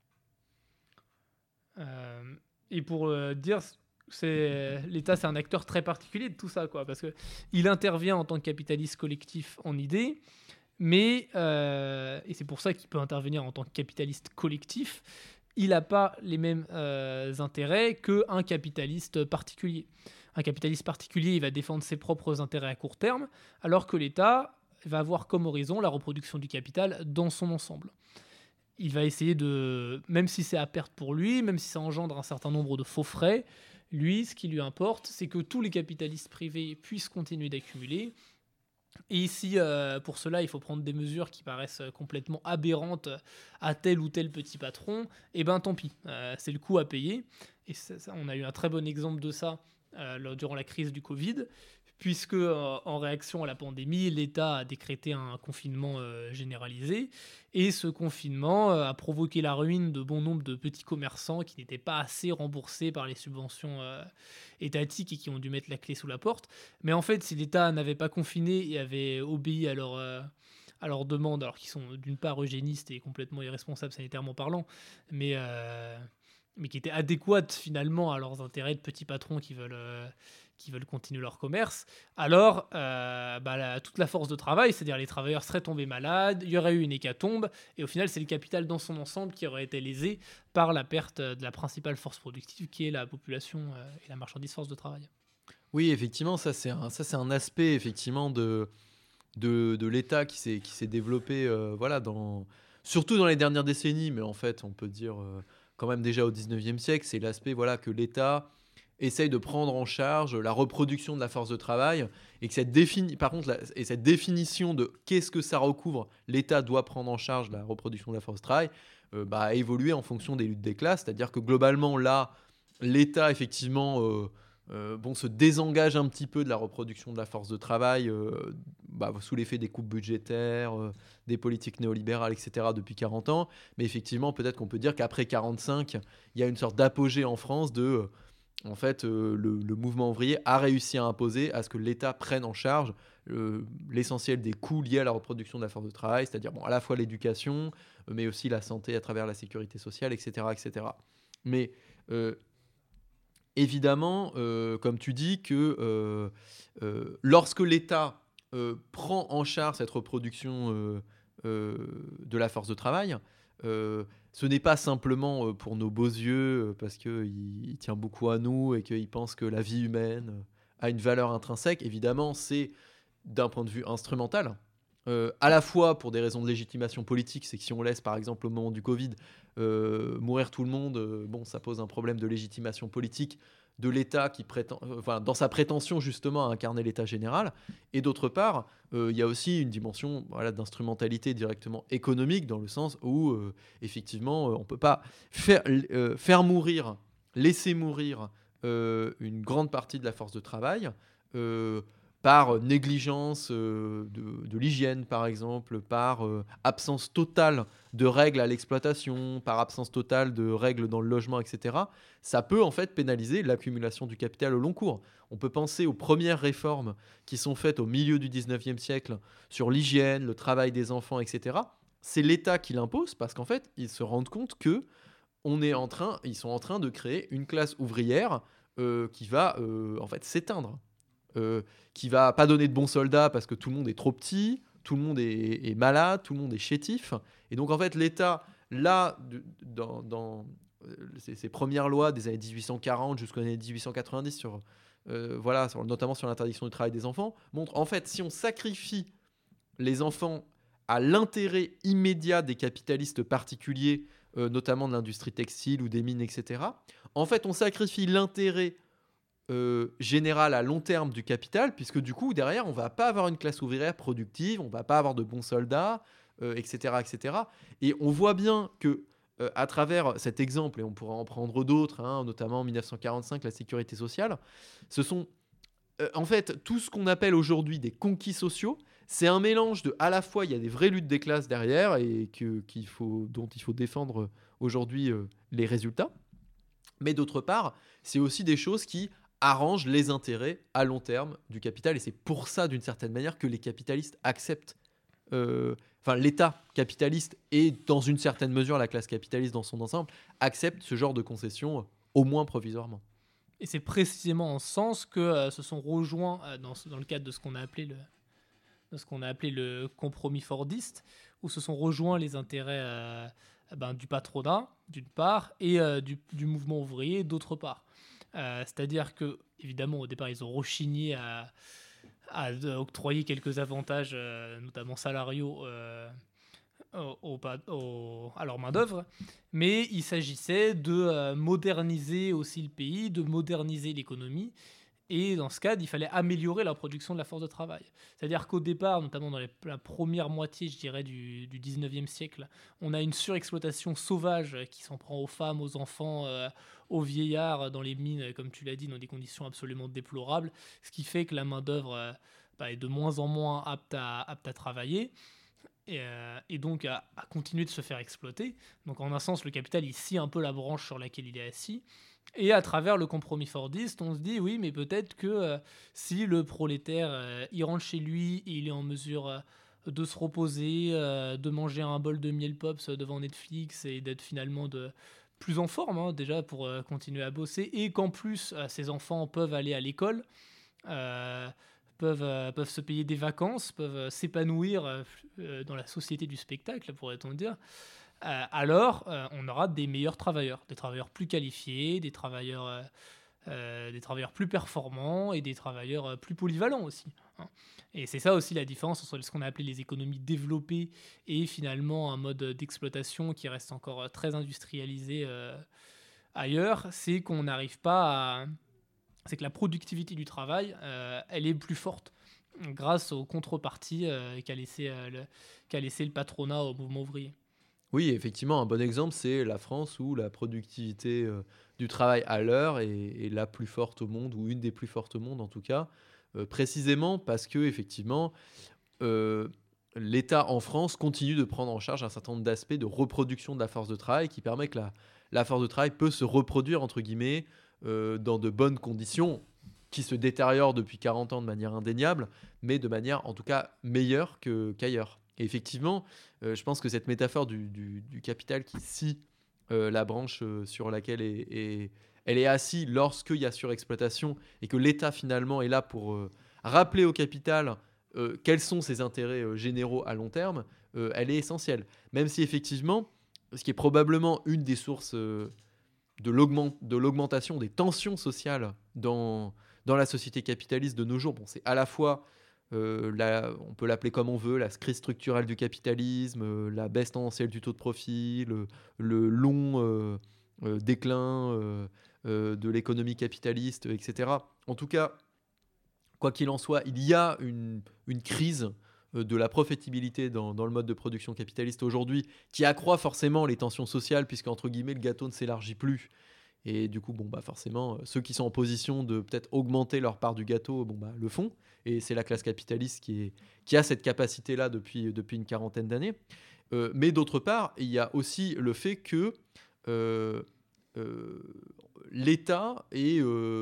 Et pour dire... l'État, c'est un acteur très particulier de tout ça, quoi, parce qu'il intervient en tant que capitaliste collectif en idée, mais, et c'est pour ça qu'il peut intervenir en tant que capitaliste collectif, il n'a pas les mêmes intérêts qu'un capitaliste particulier. Un capitaliste particulier, il va défendre ses propres intérêts à court terme, alors que l'État va avoir comme horizon la reproduction du capital dans son ensemble. Il va essayer de, même si c'est à perte pour lui, même si ça engendre un certain nombre de faux frais, lui, ce qui lui importe, c'est que tous les capitalistes privés puissent continuer d'accumuler. Et ici, pour cela, il faut prendre des mesures qui paraissent complètement aberrantes à tel ou tel petit patron. Et ben tant pis, c'est le coût à payer. Et on a eu un très bon exemple de ça durant la crise du Covid, puisque en réaction à la pandémie, l'État a décrété un confinement généralisé, et ce confinement a provoqué la ruine de bon nombre de petits commerçants qui n'étaient pas assez remboursés par les subventions étatiques et qui ont dû mettre la clé sous la porte. Mais en fait, si l'État n'avait pas confiné et avait obéi à leurs demandes, alors qu'ils sont d'une part eugénistes et complètement irresponsables sanitairement parlant, mais qui étaient adéquates finalement à leurs intérêts de petits patrons qui veulent qui veulent continuer leur commerce, alors toute la force de travail, c'est-à-dire les travailleurs seraient tombés malades, il y aurait eu une hécatombe, et au final, c'est le capital dans son ensemble qui aurait été lésé par la perte de la principale force productive, qui est la population et la marchandise force de travail. Oui, effectivement, ça c'est un aspect effectivement de l'État qui s'est développé voilà, surtout dans les dernières décennies, mais en fait on peut dire quand même déjà au 19e siècle, c'est l'aspect voilà, que l'État essaye de prendre en charge la reproduction de la force de travail et que cette définition de qu'est-ce que ça recouvre, l'État doit prendre en charge la reproduction de la force de travail, a évolué en fonction des luttes des classes, c'est-à-dire que globalement là, l'État effectivement se désengage un petit peu de la reproduction de la force de travail sous l'effet des coupes budgétaires, des politiques néolibérales, etc. depuis 40 ans. Mais effectivement, peut-être qu'on peut dire qu'après 45, il y a une sorte d'apogée en France de... le mouvement ouvrier a réussi à imposer à ce que l'État prenne en charge l'essentiel des coûts liés à la reproduction de la force de travail, c'est-à-dire à la fois l'éducation, mais aussi la santé à travers la sécurité sociale, etc. etc. Mais évidemment, comme tu dis, que lorsque l'État prend en charge cette reproduction de la force de travail, ce n'est pas simplement pour nos beaux yeux, parce qu'il tient beaucoup à nous et qu'il pense que la vie humaine a une valeur intrinsèque. Évidemment, c'est d'un point de vue instrumental. À la fois pour des raisons de légitimation politique, c'est que si on laisse par exemple au moment du Covid mourir tout le monde, ça pose un problème de légitimation politique de l'État qui prétend, dans sa prétention justement à incarner l'État général. Et d'autre part, il y a aussi une dimension d'instrumentalité directement économique, dans le sens où effectivement on ne peut pas faire mourir, laisser mourir une grande partie de la force de travail par négligence de l'hygiène, par exemple, par absence totale de règles à l'exploitation, par absence totale de règles dans le logement, etc., ça peut en fait pénaliser l'accumulation du capital au long cours. On peut penser aux premières réformes qui sont faites au milieu du 19e siècle sur l'hygiène, le travail des enfants, etc. C'est l'État qui l'impose parce qu'en fait, ils se rendent compte que ils sont en train de créer une classe ouvrière qui va en fait s'éteindre. Qui va pas donner de bons soldats parce que tout le monde est trop petit, tout le monde est malade, tout le monde est chétif. Et donc en fait l'État, là, dans ces premières lois des années 1840 jusqu'aux années 1890 notamment sur l'interdiction du travail des enfants, montre en fait si on sacrifie les enfants à l'intérêt immédiat des capitalistes particuliers, notamment de l'industrie textile ou des mines, etc., en fait on sacrifie l'intérêt général à long terme du capital, puisque du coup derrière on va pas avoir une classe ouvrière productive, on va pas avoir de bons soldats, etc., etc. Et on voit bien que à travers cet exemple, et on pourra en prendre d'autres, notamment en 1945 la sécurité sociale, ce sont en fait tout ce qu'on appelle aujourd'hui des conquis sociaux. C'est un mélange de, à la fois il y a des vraies luttes des classes derrière et dont il faut défendre aujourd'hui les résultats, mais d'autre part c'est aussi des choses qui arrange les intérêts à long terme du capital. Et c'est pour ça, d'une certaine manière, que les capitalistes acceptent... l'État capitaliste et, dans une certaine mesure, la classe capitaliste dans son ensemble, accepte ce genre de concessions, au moins provisoirement. Et c'est précisément en ce sens que se sont rejoints, dans le cadre de ce qu'on a appelé le compromis fordiste, où se sont rejoints les intérêts du patronat, d'une part, et du mouvement ouvrier, d'autre part. C'est-à-dire que, évidemment, au départ, ils ont rechigné à octroyer quelques avantages, notamment salariaux, à leur main-d'œuvre, mais il s'agissait de moderniser aussi le pays, de moderniser l'économie. Et dans ce cadre, il fallait améliorer la production de la force de travail. C'est-à-dire qu'au départ, notamment dans la première moitié, je dirais, du 19e siècle, on a une surexploitation sauvage qui s'en prend aux femmes, aux enfants, aux vieillards dans les mines, comme tu l'as dit, dans des conditions absolument déplorables, ce qui fait que la main-d'œuvre est de moins en moins apte à travailler. Et donc à continuer de se faire exploiter. Donc en un sens, le capital, il scie un peu la branche sur laquelle il est assis. Et à travers le compromis fordiste, on se dit, oui, mais peut-être que si le prolétaire, il rentre chez lui et il est en mesure de se reposer, de manger un bol de miel pops devant Netflix et d'être finalement plus en forme, hein, déjà pour continuer à bosser, et qu'en plus ces enfants peuvent aller à l'école, euh, peuvent se payer des vacances, peuvent s'épanouir dans la société du spectacle, pourrait-on dire, alors on aura des meilleurs travailleurs, des travailleurs plus qualifiés, des travailleurs plus performants et des travailleurs plus polyvalents aussi, hein. Et c'est ça aussi la différence entre ce qu'on a appelé les économies développées et finalement un mode d'exploitation qui reste encore très industrialisé ailleurs, c'est qu'on n'arrive pas à... C'est que la productivité du travail, elle est plus forte grâce aux contreparties qu'a laissé le patronat au mouvement ouvrier. Oui, effectivement, un bon exemple, c'est la France où la productivité du travail à l'heure est la plus forte au monde, ou une des plus fortes au monde en tout cas, précisément parce que effectivement, euh, l'État en France continue de prendre en charge un certain nombre d'aspects de reproduction de la force de travail qui permet que la force de travail peut se reproduire, entre guillemets, dans de bonnes conditions, qui se détériorent depuis 40 ans de manière indéniable, mais de manière en tout cas meilleure qu'ailleurs. Et effectivement, je pense que cette métaphore du capital qui scie la branche sur laquelle elle est assise lorsqu'il y a surexploitation, et que l'État finalement est là pour rappeler au capital quels sont ses intérêts généraux à long terme, elle est essentielle. Même si effectivement, ce qui est probablement une des sources de l'augmentation des tensions sociales dans la société capitaliste de nos jours, bon, c'est à la fois on peut l'appeler comme on veut, la crise structurelle du capitalisme, la baisse tendancielle du taux de profit, le long déclin de l'économie capitaliste, etc. En tout cas, quoi qu'il en soit, il y a une crise de la profitabilité dans le mode de production capitaliste aujourd'hui, qui accroît forcément les tensions sociales, puisque, entre guillemets, le gâteau ne s'élargit plus. Et du coup, bon, bah forcément, ceux qui sont en position de peut-être augmenter leur part du gâteau, bon, bah, le font. Et c'est la classe capitaliste qui a cette capacité-là depuis une quarantaine d'années. Mais d'autre part, il y a aussi le fait que euh, euh, l'État est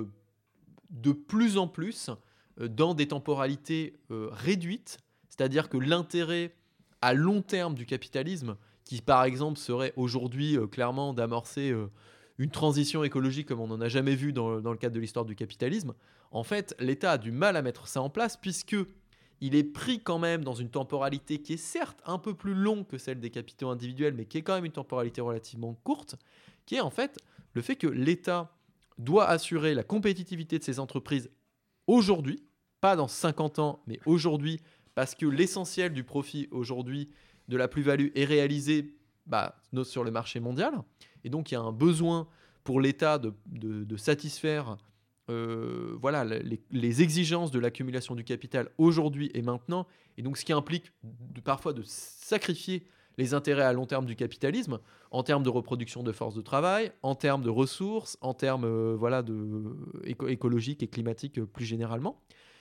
de plus en plus dans des temporalités réduites, c'est-à-dire que l'intérêt à long terme du capitalisme, qui par exemple serait aujourd'hui clairement d'amorcer une transition écologique comme on n'en a jamais vu dans le cadre de l'histoire du capitalisme, en fait, l'État a du mal à mettre ça en place, puisque il est pris quand même dans une temporalité qui est certes un peu plus longue que celle des capitaux individuels, mais qui est quand même une temporalité relativement courte, qui est en fait le fait que l'État doit assurer la compétitivité de ses entreprises aujourd'hui, pas dans 50 ans, mais aujourd'hui, parce que l'essentiel du profit aujourd'hui, de la plus-value, est réalisé sur le marché mondial. Et donc, il y a un besoin pour l'État de satisfaire voilà, les exigences de l'accumulation du capital aujourd'hui et maintenant. Et donc, ce qui implique parfois de sacrifier les intérêts à long terme du capitalisme, en termes de reproduction de force de travail, en termes de ressources, en termes écologiques et climatiques plus généralement.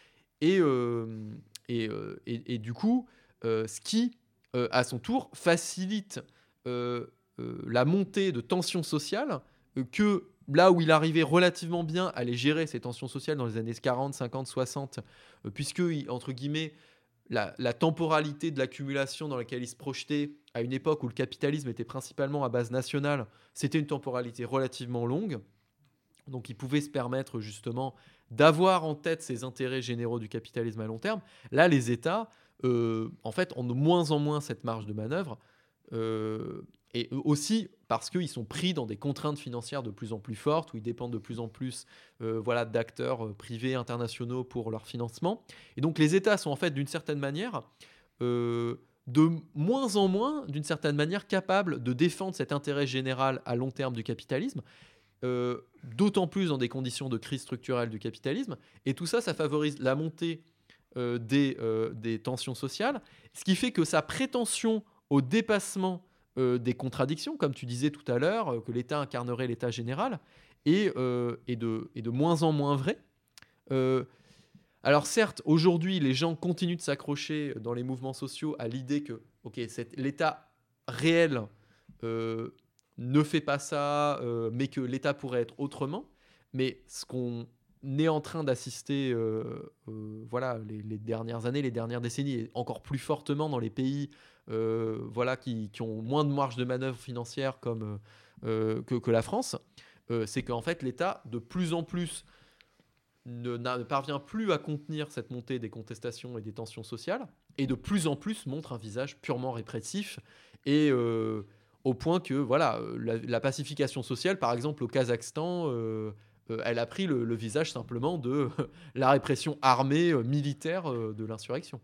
Et du coup, ce qui, à son tour, facilite la montée de tensions sociales que là où il arrivait relativement bien à les gérer, ces tensions sociales, dans les années 40, 50, 60, puisque, entre guillemets, la temporalité de l'accumulation dans laquelle il se projetait à une époque où le capitalisme était principalement à base nationale, c'était une temporalité relativement longue. Donc il pouvait se permettre justement d'avoir en tête ces intérêts généraux du capitalisme à long terme. Là, les États, en fait, ont de moins en moins cette marge de manœuvre. Et aussi parce qu'ils sont pris dans des contraintes financières de plus en plus fortes, où ils dépendent de plus en plus voilà, d'acteurs privés, internationaux pour leur financement. Et donc les États sont en fait d'une certaine manière, de moins en moins, d'une certaine manière, capables de défendre cet intérêt général à long terme du capitalisme, d'autant plus dans des conditions de crise structurelle du capitalisme. Et tout ça, ça favorise la montée des tensions sociales, ce qui fait que sa prétention au dépassement des contradictions, comme tu disais tout à l'heure, que l'État incarnerait l'État général, est de moins en moins vrai. Alors certes, aujourd'hui, les gens continuent de s'accrocher dans les mouvements sociaux à l'idée que l'État réel ne fait pas ça, mais que l'État pourrait être autrement. Mais ce qu'on est en train d'assister voilà, les dernières années, les dernières décennies, et encore plus fortement dans les pays voilà, qui ont moins de marge de manœuvre financière, comme que la France, c'est qu'en fait l'État de plus en plus ne parvient plus à contenir cette montée des contestations et des tensions sociales, et de plus en plus montre un visage purement répressif, et au point que voilà, la pacification sociale, par exemple au Kazakhstan, elle a pris le visage simplement de la répression armée, militaire de l'insurrection.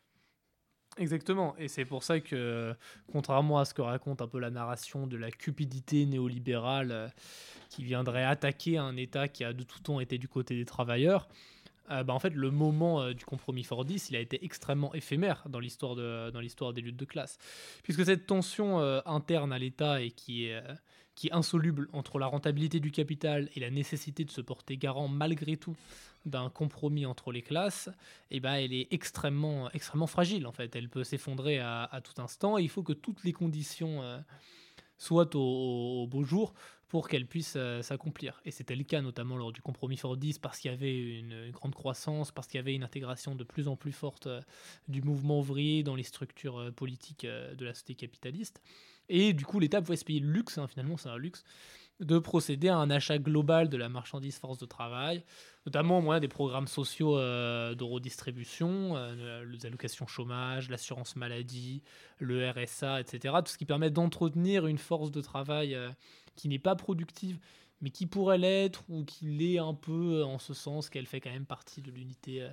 Exactement, et c'est pour ça que, contrairement à ce que raconte un peu la narration de la cupidité néolibérale qui viendrait attaquer un État qui a de tout temps été du côté des travailleurs, en fait, le moment du compromis fordiste, il a été extrêmement éphémère dans l'histoire des luttes de classe. Puisque cette tension interne à l'État et qui est insoluble entre la rentabilité du capital et la nécessité de se porter garant malgré tout d'un compromis entre les classes, elle est extrêmement, extrêmement fragile en fait. Elle peut s'effondrer à tout instant et il faut que toutes les conditions soient au beau jour pour qu'elle puisse s'accomplir. Et c'était le cas notamment lors du compromis fordiste parce qu'il y avait une grande croissance, parce qu'il y avait une intégration de plus en plus forte du mouvement ouvrier dans les structures politiques de la société capitaliste. Et du coup, l'État pouvait se payer le luxe, finalement c'est un luxe, de procéder à un achat global de la marchandise force de travail, notamment au moyen des programmes sociaux de redistribution, les allocations chômage, l'assurance maladie, le RSA, etc. Tout ce qui permet d'entretenir une force de travail qui n'est pas productive, mais qui pourrait l'être, ou qui l'est un peu en ce sens qu'elle fait quand même partie de l'unité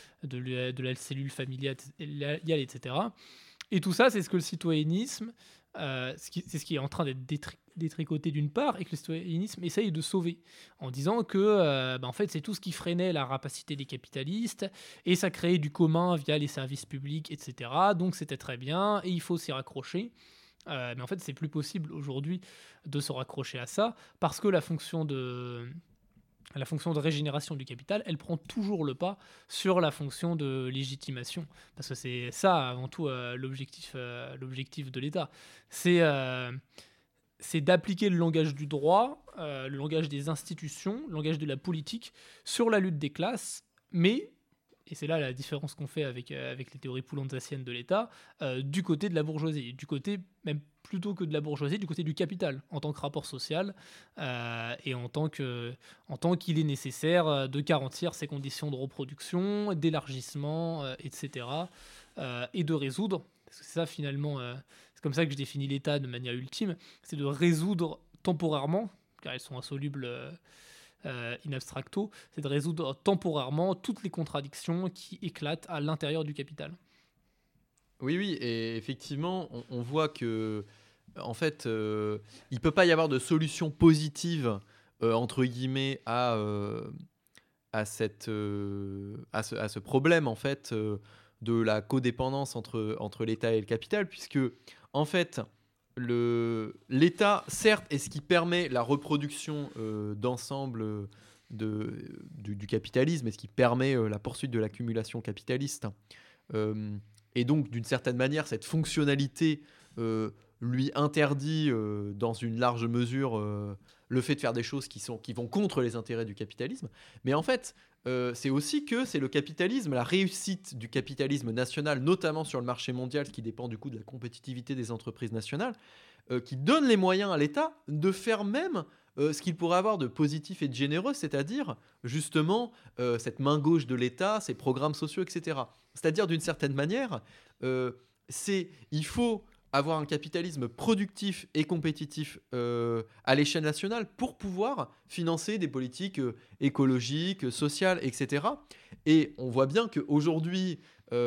de la cellule familiale, etc. Et tout ça, c'est ce que le citoyennisme, c'est ce qui est en train d'être détricoté d'une part, et que le citoyennisme essaye de sauver, en disant que en fait, c'est tout ce qui freinait la rapacité des capitalistes, et ça créait du commun via les services publics, etc. Donc c'était très bien, et il faut s'y raccrocher. Mais en fait, c'est plus possible aujourd'hui de se raccrocher à ça, parce que la fonction de régénération du capital, elle prend toujours le pas sur la fonction de légitimation. Parce que c'est ça, avant tout, l'objectif de l'État. C'est d'appliquer le langage du droit, le langage des institutions, le langage de la politique sur la lutte des classes, mais, et c'est là la différence qu'on fait avec les théories poulantzasiennes de l'État, du côté de la bourgeoisie, du côté même plutôt que de la bourgeoisie, du côté du capital, en tant que rapport social, et en tant qu'il est nécessaire de garantir ses conditions de reproduction, d'élargissement, etc., et de résoudre, parce que c'est ça finalement, c'est comme ça que je définis l'État de manière ultime, c'est de résoudre temporairement, car elles sont insolubles in abstracto, c'est de résoudre temporairement toutes les contradictions qui éclatent à l'intérieur du capital. Oui, et effectivement, on voit que, en fait, il peut pas y avoir de solution positive, entre guillemets, à ce problème, en fait, de la codépendance entre l'État et le capital, puisque, en fait, l'État, certes, est ce qui permet la reproduction d'ensemble du capitalisme, et ce qui permet la poursuite de l'accumulation capitaliste. Et donc, d'une certaine manière, cette fonctionnalité lui interdit, dans une large mesure, le fait de faire des choses qui vont contre les intérêts du capitalisme. Mais en fait, c'est aussi que c'est le capitalisme, la réussite du capitalisme national, notamment sur le marché mondial, qui dépend du coup de la compétitivité des entreprises nationales, qui donne les moyens à l'État de faire même ce qu'il pourrait avoir de positif et de généreux, c'est-à-dire justement cette main gauche de l'État, ses programmes sociaux, etc. C'est-à-dire d'une certaine manière, il faut avoir un capitalisme productif et compétitif à l'échelle nationale pour pouvoir financer des politiques écologiques, sociales, etc. Et on voit bien qu'aujourd'hui,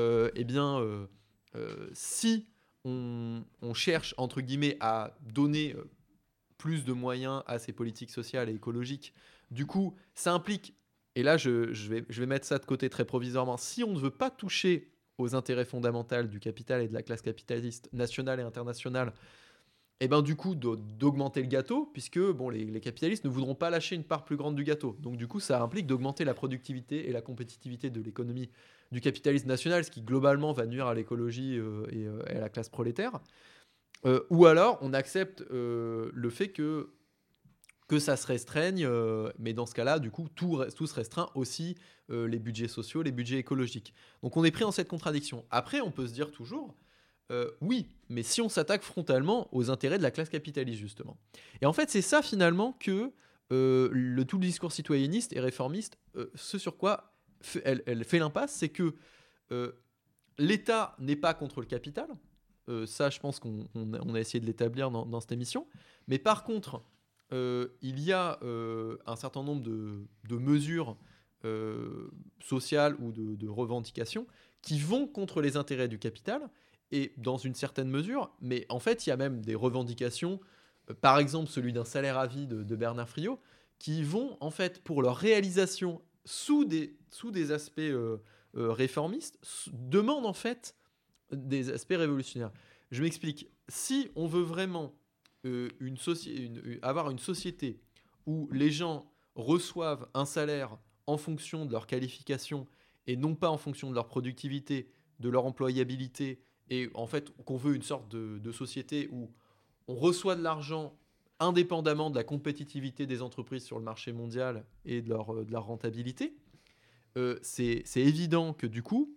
si on cherche, entre guillemets, à donner plus de moyens à ces politiques sociales et écologiques, du coup, ça implique, et là je vais mettre ça de côté très provisoirement, si on ne veut pas toucher aux intérêts fondamentaux du capital et de la classe capitaliste nationale et internationale, et ben du coup d'augmenter le gâteau, puisque bon, les capitalistes ne voudront pas lâcher une part plus grande du gâteau. Donc du coup, ça implique d'augmenter la productivité et la compétitivité de l'économie du capitalisme national, ce qui globalement va nuire à l'écologie et à la classe prolétaire. Ou alors on accepte le fait que ça se restreigne, mais dans ce cas-là, du coup, tout se restreint aussi, les budgets sociaux, les budgets écologiques. Donc on est pris dans cette contradiction. Après, on peut se dire toujours, Oui, mais si on s'attaque frontalement aux intérêts de la classe capitaliste, justement. Et en fait, c'est ça, finalement, que tout le discours citoyenniste et réformiste, ce sur quoi elle fait l'impasse, c'est que l'État n'est pas contre le capital. Ça, je pense qu'on a essayé de l'établir dans cette émission. Mais par contre, il y a un certain nombre de mesures sociales ou de revendications qui vont contre les intérêts du capital, et dans une certaine mesure, mais en fait, il y a même des revendications, par exemple celui d'un salaire à vie de Bernard Friot, qui vont, en fait, pour leur réalisation sous des aspects réformistes, demandent en fait des aspects révolutionnaires. Je m'explique. Si on veut vraiment avoir une société où les gens reçoivent un salaire en fonction de leur qualification et non pas en fonction de leur productivité, de leur employabilité, et en fait qu'on veut une sorte de société où on reçoit de l'argent indépendamment de la compétitivité des entreprises sur le marché mondial et de leur rentabilité, c'est évident que du coup,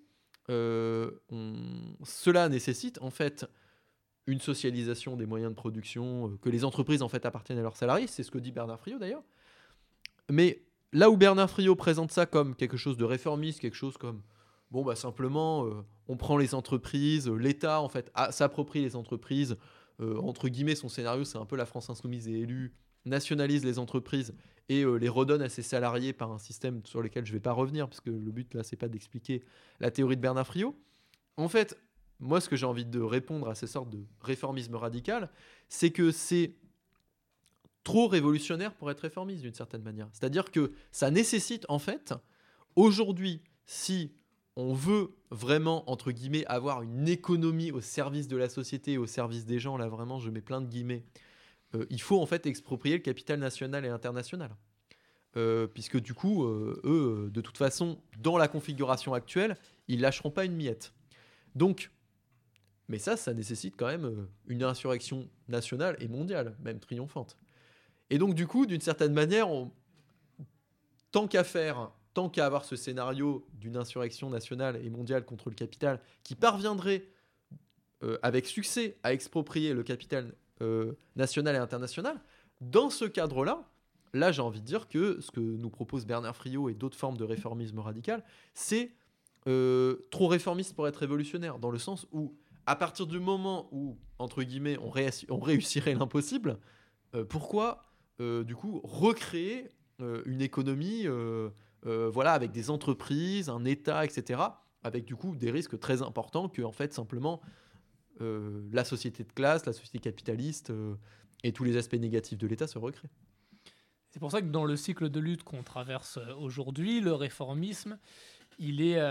cela nécessite en fait une socialisation des moyens de production, que les entreprises en fait appartiennent à leurs salariés. C'est ce que dit Bernard Friot d'ailleurs. Mais là où Bernard Friot présente ça comme quelque chose de réformiste, quelque chose comme bon bah simplement on prend les entreprises, l'État en fait s'approprie les entreprises, entre guillemets son scénario c'est un peu la France insoumise et élue nationalise les entreprises et les redonne à ses salariés par un système sur lequel je ne vais pas revenir parce que le but là c'est pas d'expliquer la théorie de Bernard Friot. En fait, moi ce que j'ai envie de répondre à ces sortes de réformisme radical, c'est que c'est trop révolutionnaire pour être réformiste d'une certaine manière. C'est-à-dire que ça nécessite en fait, aujourd'hui, si on veut vraiment, entre guillemets, avoir une économie au service de la société, au service des gens, là vraiment je mets plein de guillemets, il faut en fait exproprier le capital national et international. Puisque du coup, eux, de toute façon, dans la configuration actuelle, ils lâcheront pas une miette. Donc, mais ça nécessite quand même une insurrection nationale et mondiale, même triomphante. Et donc du coup, d'une certaine manière, tant qu'à avoir ce scénario d'une insurrection nationale et mondiale contre le capital qui parviendrait avec succès à exproprier le capital national et international, dans ce cadre-là, là j'ai envie de dire que ce que nous propose Bernard Friot et d'autres formes de réformisme radical, c'est trop réformiste pour être révolutionnaire, dans le sens où à partir du moment où, entre guillemets, on réussirait l'impossible, pourquoi du coup recréer une économie voilà, avec des entreprises, un État, etc., avec du coup des risques très importants que en fait simplement la société de classe, la société capitaliste et tous les aspects négatifs de l'État se recréent. C'est pour ça que dans le cycle de lutte qu'on traverse aujourd'hui, le réformisme, il est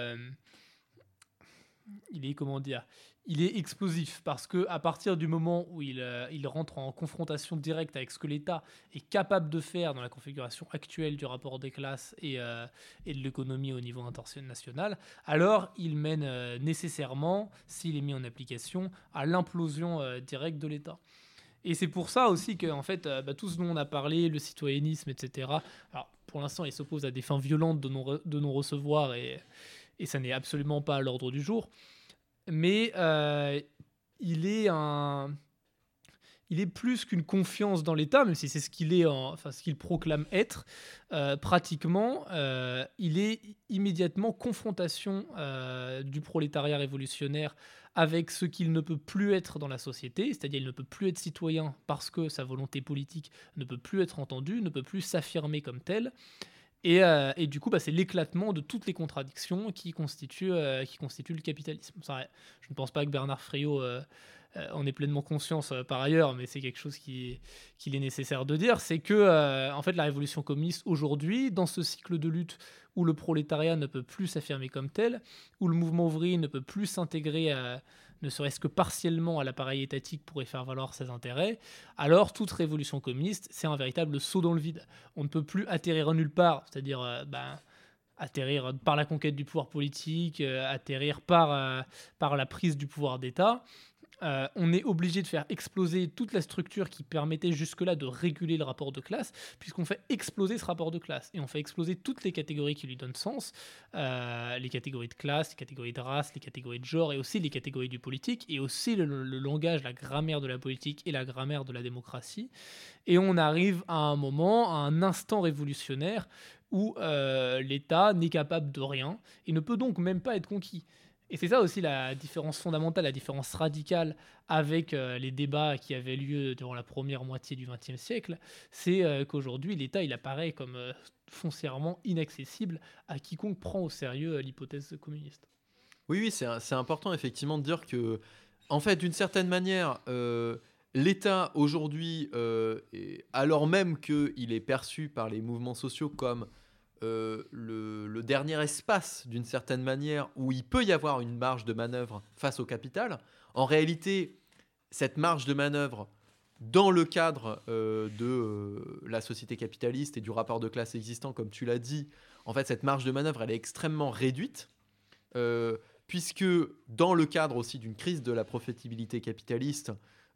comment dire, il est explosif parce que à partir du moment où il rentre en confrontation directe avec ce que l'État est capable de faire dans la configuration actuelle du rapport des classes et de l'économie au niveau international, alors il mène nécessairement, s'il est mis en application, à l'implosion directe de l'État. Et c'est pour ça aussi que en fait, tout ce dont on a parlé, le citoyennisme, etc., alors pour l'instant il s'oppose à des fins violentes de non-recevoir et ça n'est absolument pas à l'ordre du jour. Mais il est plus qu'une confiance dans l'État, même si c'est ce qu'il est, ce qu'il proclame être. Pratiquement, il est immédiatement confrontation du prolétariat révolutionnaire avec ce qu'il ne peut plus être dans la société, c'est-à-dire il ne peut plus être citoyen parce que sa volonté politique ne peut plus être entendue, ne peut plus s'affirmer comme tel. Et du coup, c'est l'éclatement de toutes les contradictions qui constituent le capitalisme. Ça, je ne pense pas que Bernard Friot en ait pleinement conscience par ailleurs, mais c'est quelque chose qu'il est nécessaire de dire. C'est que en fait, la révolution communiste aujourd'hui, dans ce cycle de lutte où le prolétariat ne peut plus s'affirmer comme tel, où le mouvement ouvrier ne peut plus s'intégrer ne serait-ce que partiellement à l'appareil étatique pour y faire valoir ses intérêts, alors toute révolution communiste, c'est un véritable saut dans le vide. On ne peut plus atterrir nulle part, c'est-à-dire atterrir par la conquête du pouvoir politique, atterrir par la prise du pouvoir d'État. on est obligé de faire exploser toute la structure qui permettait jusque-là de réguler le rapport de classe, puisqu'on fait exploser ce rapport de classe. Et on fait exploser toutes les catégories qui lui donnent sens, les catégories de classe, les catégories de race, les catégories de genre, et aussi les catégories du politique, et aussi le langage, la grammaire de la politique et la grammaire de la démocratie. Et on arrive à un moment, à un instant révolutionnaire, où l'État n'est capable de rien, et ne peut donc même pas être conquis. Et c'est ça aussi la différence fondamentale, la différence radicale avec les débats qui avaient lieu durant la première moitié du XXe siècle, c'est qu'aujourd'hui, l'État, il apparaît comme foncièrement inaccessible à quiconque prend au sérieux l'hypothèse communiste. Oui, c'est important effectivement de dire que, en fait, d'une certaine manière, l'État aujourd'hui, alors même qu'il est perçu par les mouvements sociaux comme le dernier espace, d'une certaine manière, où il peut y avoir une marge de manœuvre face au capital, en réalité, cette marge de manœuvre, dans le cadre de la société capitaliste et du rapport de classe existant, comme tu l'as dit, en fait, cette marge de manœuvre, elle est extrêmement réduite, euh, puisque dans le cadre aussi d'une crise de la profitabilité capitaliste,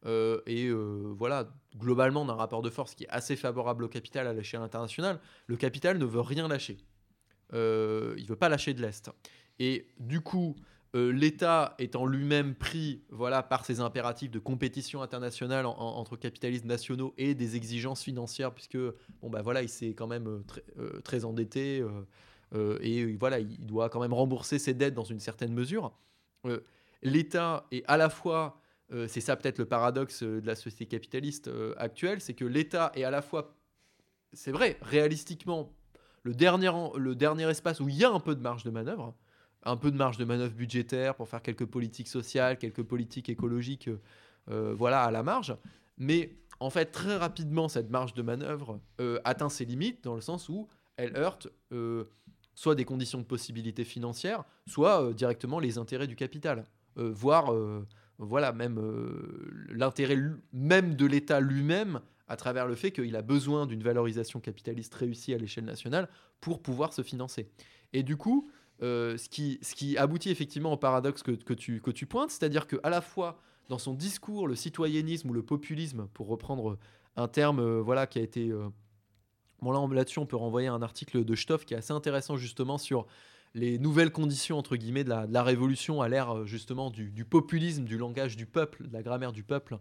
voilà, globalement d'un rapport de force qui est assez favorable au capital à l'échelle internationale, le capital ne veut rien lâcher. Il ne veut pas lâcher de l'Est. Et du coup, l'État étant lui-même pris, voilà, par ses impératifs de compétition internationale entre capitalistes nationaux et des exigences financières, puisque bon, bah, voilà, il s'est quand même très endetté, et voilà, il doit quand même rembourser ses dettes dans une certaine mesure. L'État est à la fois, c'est ça peut-être le paradoxe de la société capitaliste actuelle, c'est que l'État est à la fois, c'est vrai, réalistiquement, le dernier espace où il y a un peu de marge de manœuvre, un peu de marge de manœuvre budgétaire pour faire quelques politiques sociales, quelques politiques écologiques, voilà, à la marge. Mais en fait, très rapidement, cette marge de manœuvre atteint ses limites dans le sens où elle heurte soit des conditions de possibilité financière, soit directement les intérêts du capital, voire voilà, même l'intérêt même de l'État lui-même à travers le fait qu'il a besoin d'une valorisation capitaliste réussie à l'échelle nationale pour pouvoir se financer. Et du coup, ce qui aboutit effectivement au paradoxe que tu pointes, c'est-à-dire qu'à la fois dans son discours, le citoyennisme ou le populisme, pour reprendre un terme voilà, qui a été... bon là-dessus, on peut renvoyer à un article de Stoff qui est assez intéressant justement sur les nouvelles conditions entre guillemets de la révolution à l'ère justement du populisme, du langage du peuple, de la grammaire du peuple,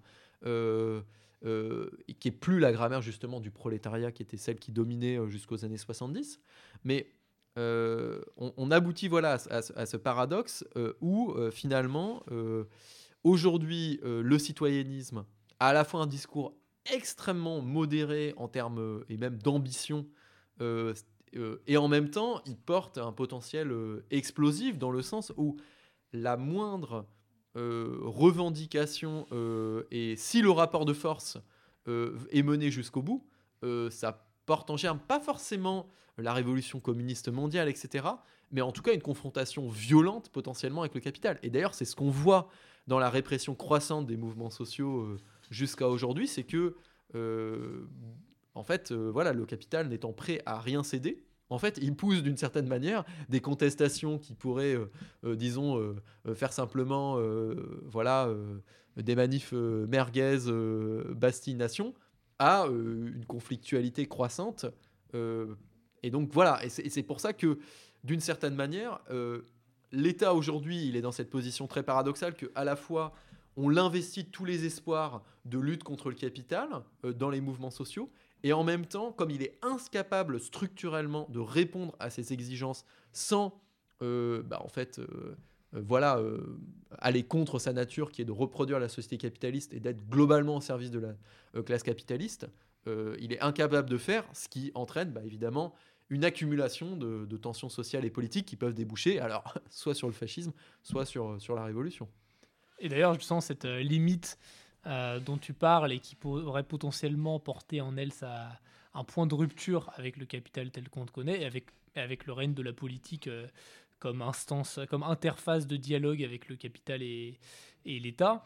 et qui est plus la grammaire justement du prolétariat qui était celle qui dominait jusqu'aux années 70. Mais on aboutit voilà à ce paradoxe où finalement aujourd'hui le citoyennisme a à la fois un discours extrêmement modéré en termes et même d'ambition, et en même temps il porte un potentiel explosif dans le sens où la moindre revendication, et si le rapport de force est mené jusqu'au bout, ça porte en germe pas forcément la révolution communiste mondiale, etc., mais en tout cas une confrontation violente potentiellement avec le capital. Et d'ailleurs, c'est ce qu'on voit dans la répression croissante des mouvements sociaux jusqu'à aujourd'hui, c'est que en fait, voilà, le capital n'étant prêt à rien céder, en fait, il pousse d'une certaine manière des contestations qui pourraient, disons, faire simplement, voilà, des manifs merguez, Bastille Nation, à une conflictualité croissante. Et donc voilà, et c'est pour ça que, d'une certaine manière, l'État aujourd'hui, il est dans cette position très paradoxale que à la fois on l'investit de tous les espoirs de lutte contre le capital dans les mouvements sociaux, et en même temps, comme il est incapable structurellement de répondre à ces exigences sans, en fait, voilà, aller contre sa nature qui est de reproduire la société capitaliste et d'être globalement au service de la classe capitaliste, il est incapable de faire, ce qui entraîne évidemment une accumulation de tensions sociales et politiques qui peuvent déboucher alors soit sur le fascisme, soit sur la révolution. Et d'ailleurs, je sens cette limite dont tu parles et qui pourrait potentiellement porter en elle un point de rupture avec le capital tel qu'on le connaît et avec le règne de la politique comme instance, comme interface de dialogue avec le capital et l'État.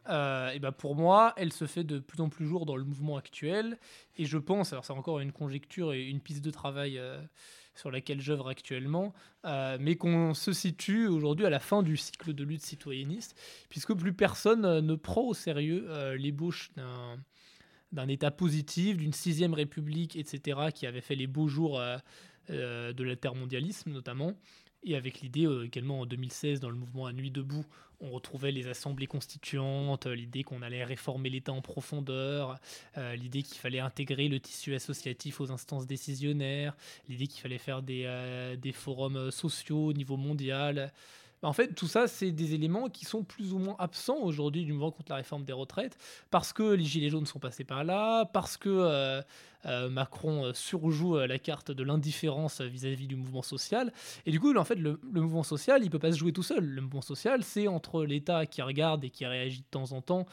et ben pour moi, elle se fait de plus en plus jour dans le mouvement actuel. Et je pense, alors c'est encore une conjecture et une piste de travail sur laquelle j'œuvre actuellement, mais qu'on se situe aujourd'hui à la fin du cycle de lutte citoyenniste, puisque plus personne ne prend au sérieux l'ébauche d'un État positif, d'une sixième République, etc., qui avait fait les beaux jours de l'intermondialisme notamment, et avec l'idée également en 2016, dans le mouvement À Nuit debout, on retrouvait les assemblées constituantes, l'idée qu'on allait réformer l'État en profondeur, l'idée qu'il fallait intégrer le tissu associatif aux instances décisionnaires, l'idée qu'il fallait faire des forums sociaux au niveau mondial. En fait, tout ça, c'est des éléments qui sont plus ou moins absents aujourd'hui du mouvement contre la réforme des retraites, parce que les Gilets jaunes sont passés par là, parce que Macron surjoue la carte de l'indifférence vis-à-vis du mouvement social. Et du coup, en fait, le mouvement social, il peut pas se jouer tout seul. Le mouvement social, c'est entre l'État qui regarde et qui réagit de temps en temps,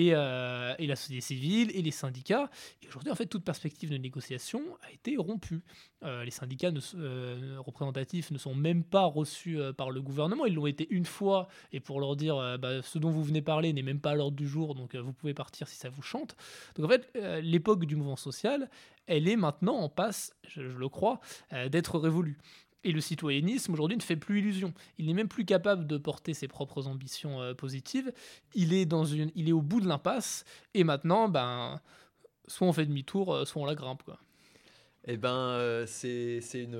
et la société civile, et les syndicats. Et aujourd'hui, en fait, toute perspective de négociation a été rompue. Les syndicats représentatifs ne sont même pas reçus par le gouvernement. Ils l'ont été une fois, et pour leur dire ce dont vous venez parler n'est même pas à l'ordre du jour, donc vous pouvez partir si ça vous chante. Donc en fait, l'époque du mouvement social, elle est maintenant en passe, je le crois, d'être révolue. Et le citoyennisme aujourd'hui ne fait plus illusion. Il n'est même plus capable de porter ses propres ambitions positives. Il est au bout de l'impasse, et maintenant, soit on fait demi-tour, soit on la grimpe, quoi. Eh ben, c'est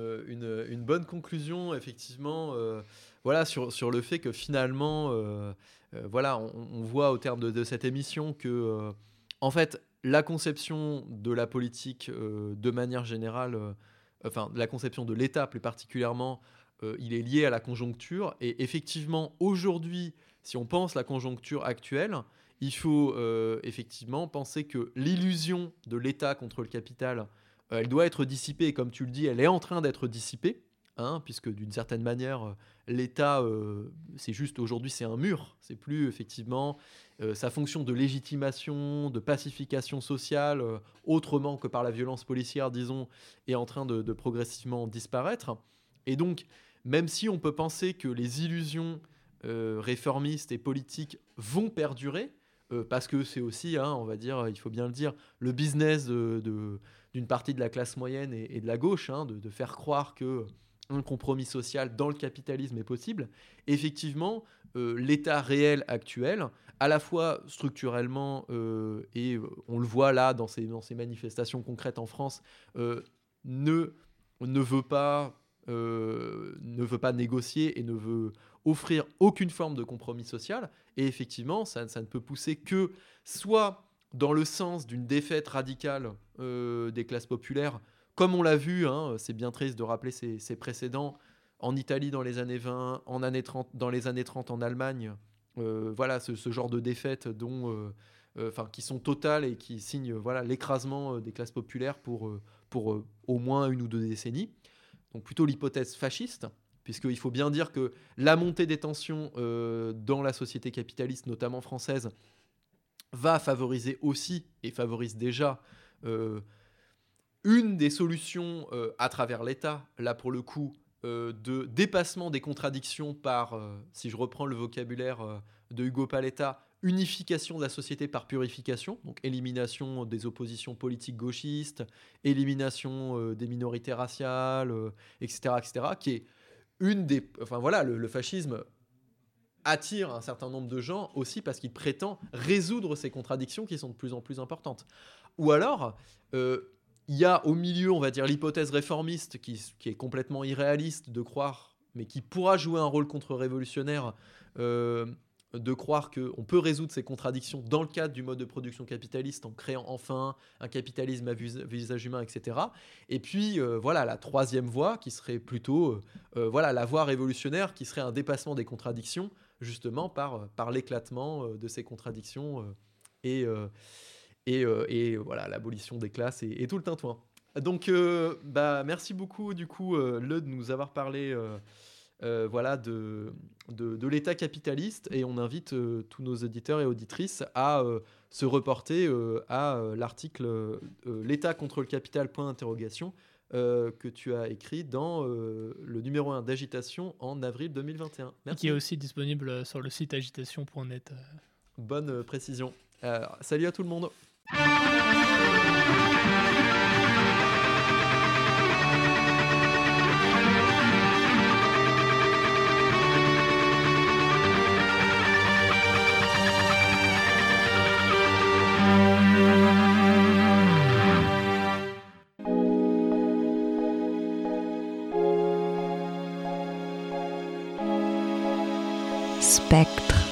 une bonne conclusion, effectivement, voilà, sur le fait que finalement, voilà, on voit au terme de cette émission que, en fait, la conception de la politique, de manière générale, enfin, la conception de l'État plus particulièrement, il est lié à la conjoncture. Et effectivement, aujourd'hui, si on pense la conjoncture actuelle, il faut effectivement penser que l'illusion de l'État contre le capital, elle doit être dissipée, et comme tu le dis, elle est en train d'être dissipée, hein, puisque d'une certaine manière, l'État, c'est juste aujourd'hui, c'est un mur. C'est plus effectivement sa fonction de légitimation, de pacification sociale, autrement que par la violence policière, disons, est en train de progressivement disparaître. Et donc, même si on peut penser que les illusions réformistes et politiques vont perdurer, parce que c'est aussi, hein, on va dire, il faut bien le dire, le business d'une partie de la classe moyenne et de la gauche, hein, de faire croire qu'un compromis social dans le capitalisme est possible. Effectivement, l'état réel actuel, à la fois structurellement, et on le voit là dans ces manifestations concrètes en France, ne veut pas négocier et ne veut offrir aucune forme de compromis social. Et effectivement, ça ne peut pousser que soit dans le sens d'une défaite radicale des classes populaires, comme on l'a vu, hein, c'est bien triste de rappeler ces précédents, en Italie dans les années 20, dans les années 30 en Allemagne, voilà, ce genre de défaites qui sont totales et qui signent voilà, l'écrasement des classes populaires pour au moins 1 ou 2 décennies. Donc plutôt l'hypothèse fasciste, puisqu'il faut bien dire que la montée des tensions dans la société capitaliste, notamment française, va favoriser aussi, et favorise déjà, une des solutions à travers l'État, là pour le coup, de dépassement des contradictions par, si je reprends le vocabulaire de Hugo Paletta, unification de la société par purification, donc élimination des oppositions politiques gauchistes, élimination des minorités raciales, etc., qui est une des... Enfin voilà, le fascisme attire un certain nombre de gens aussi parce qu'il prétend résoudre ces contradictions qui sont de plus en plus importantes. Ou alors, il y a au milieu, on va dire, l'hypothèse réformiste qui est complètement irréaliste de croire, mais qui pourra jouer un rôle contre-révolutionnaire, de croire qu'on peut résoudre ces contradictions dans le cadre du mode de production capitaliste en créant enfin un capitalisme à visage humain, etc. Et puis, voilà, la troisième voie qui serait plutôt voilà, la voie révolutionnaire qui serait un dépassement des contradictions, justement par l'éclatement de ces contradictions et voilà, l'abolition des classes et tout le tintouin. Donc, merci beaucoup, du coup, de nous avoir parlé voilà, de l'État capitaliste, et on invite tous nos auditeurs et auditrices à se reporter à l'article L'État contre le capital, point d'interrogation, que tu as écrit dans le numéro 1 d'Agitation en avril 2021. Merci. Qui est aussi disponible sur le site agitation.net. Bonne précision. Salut à tout le monde. Spectre.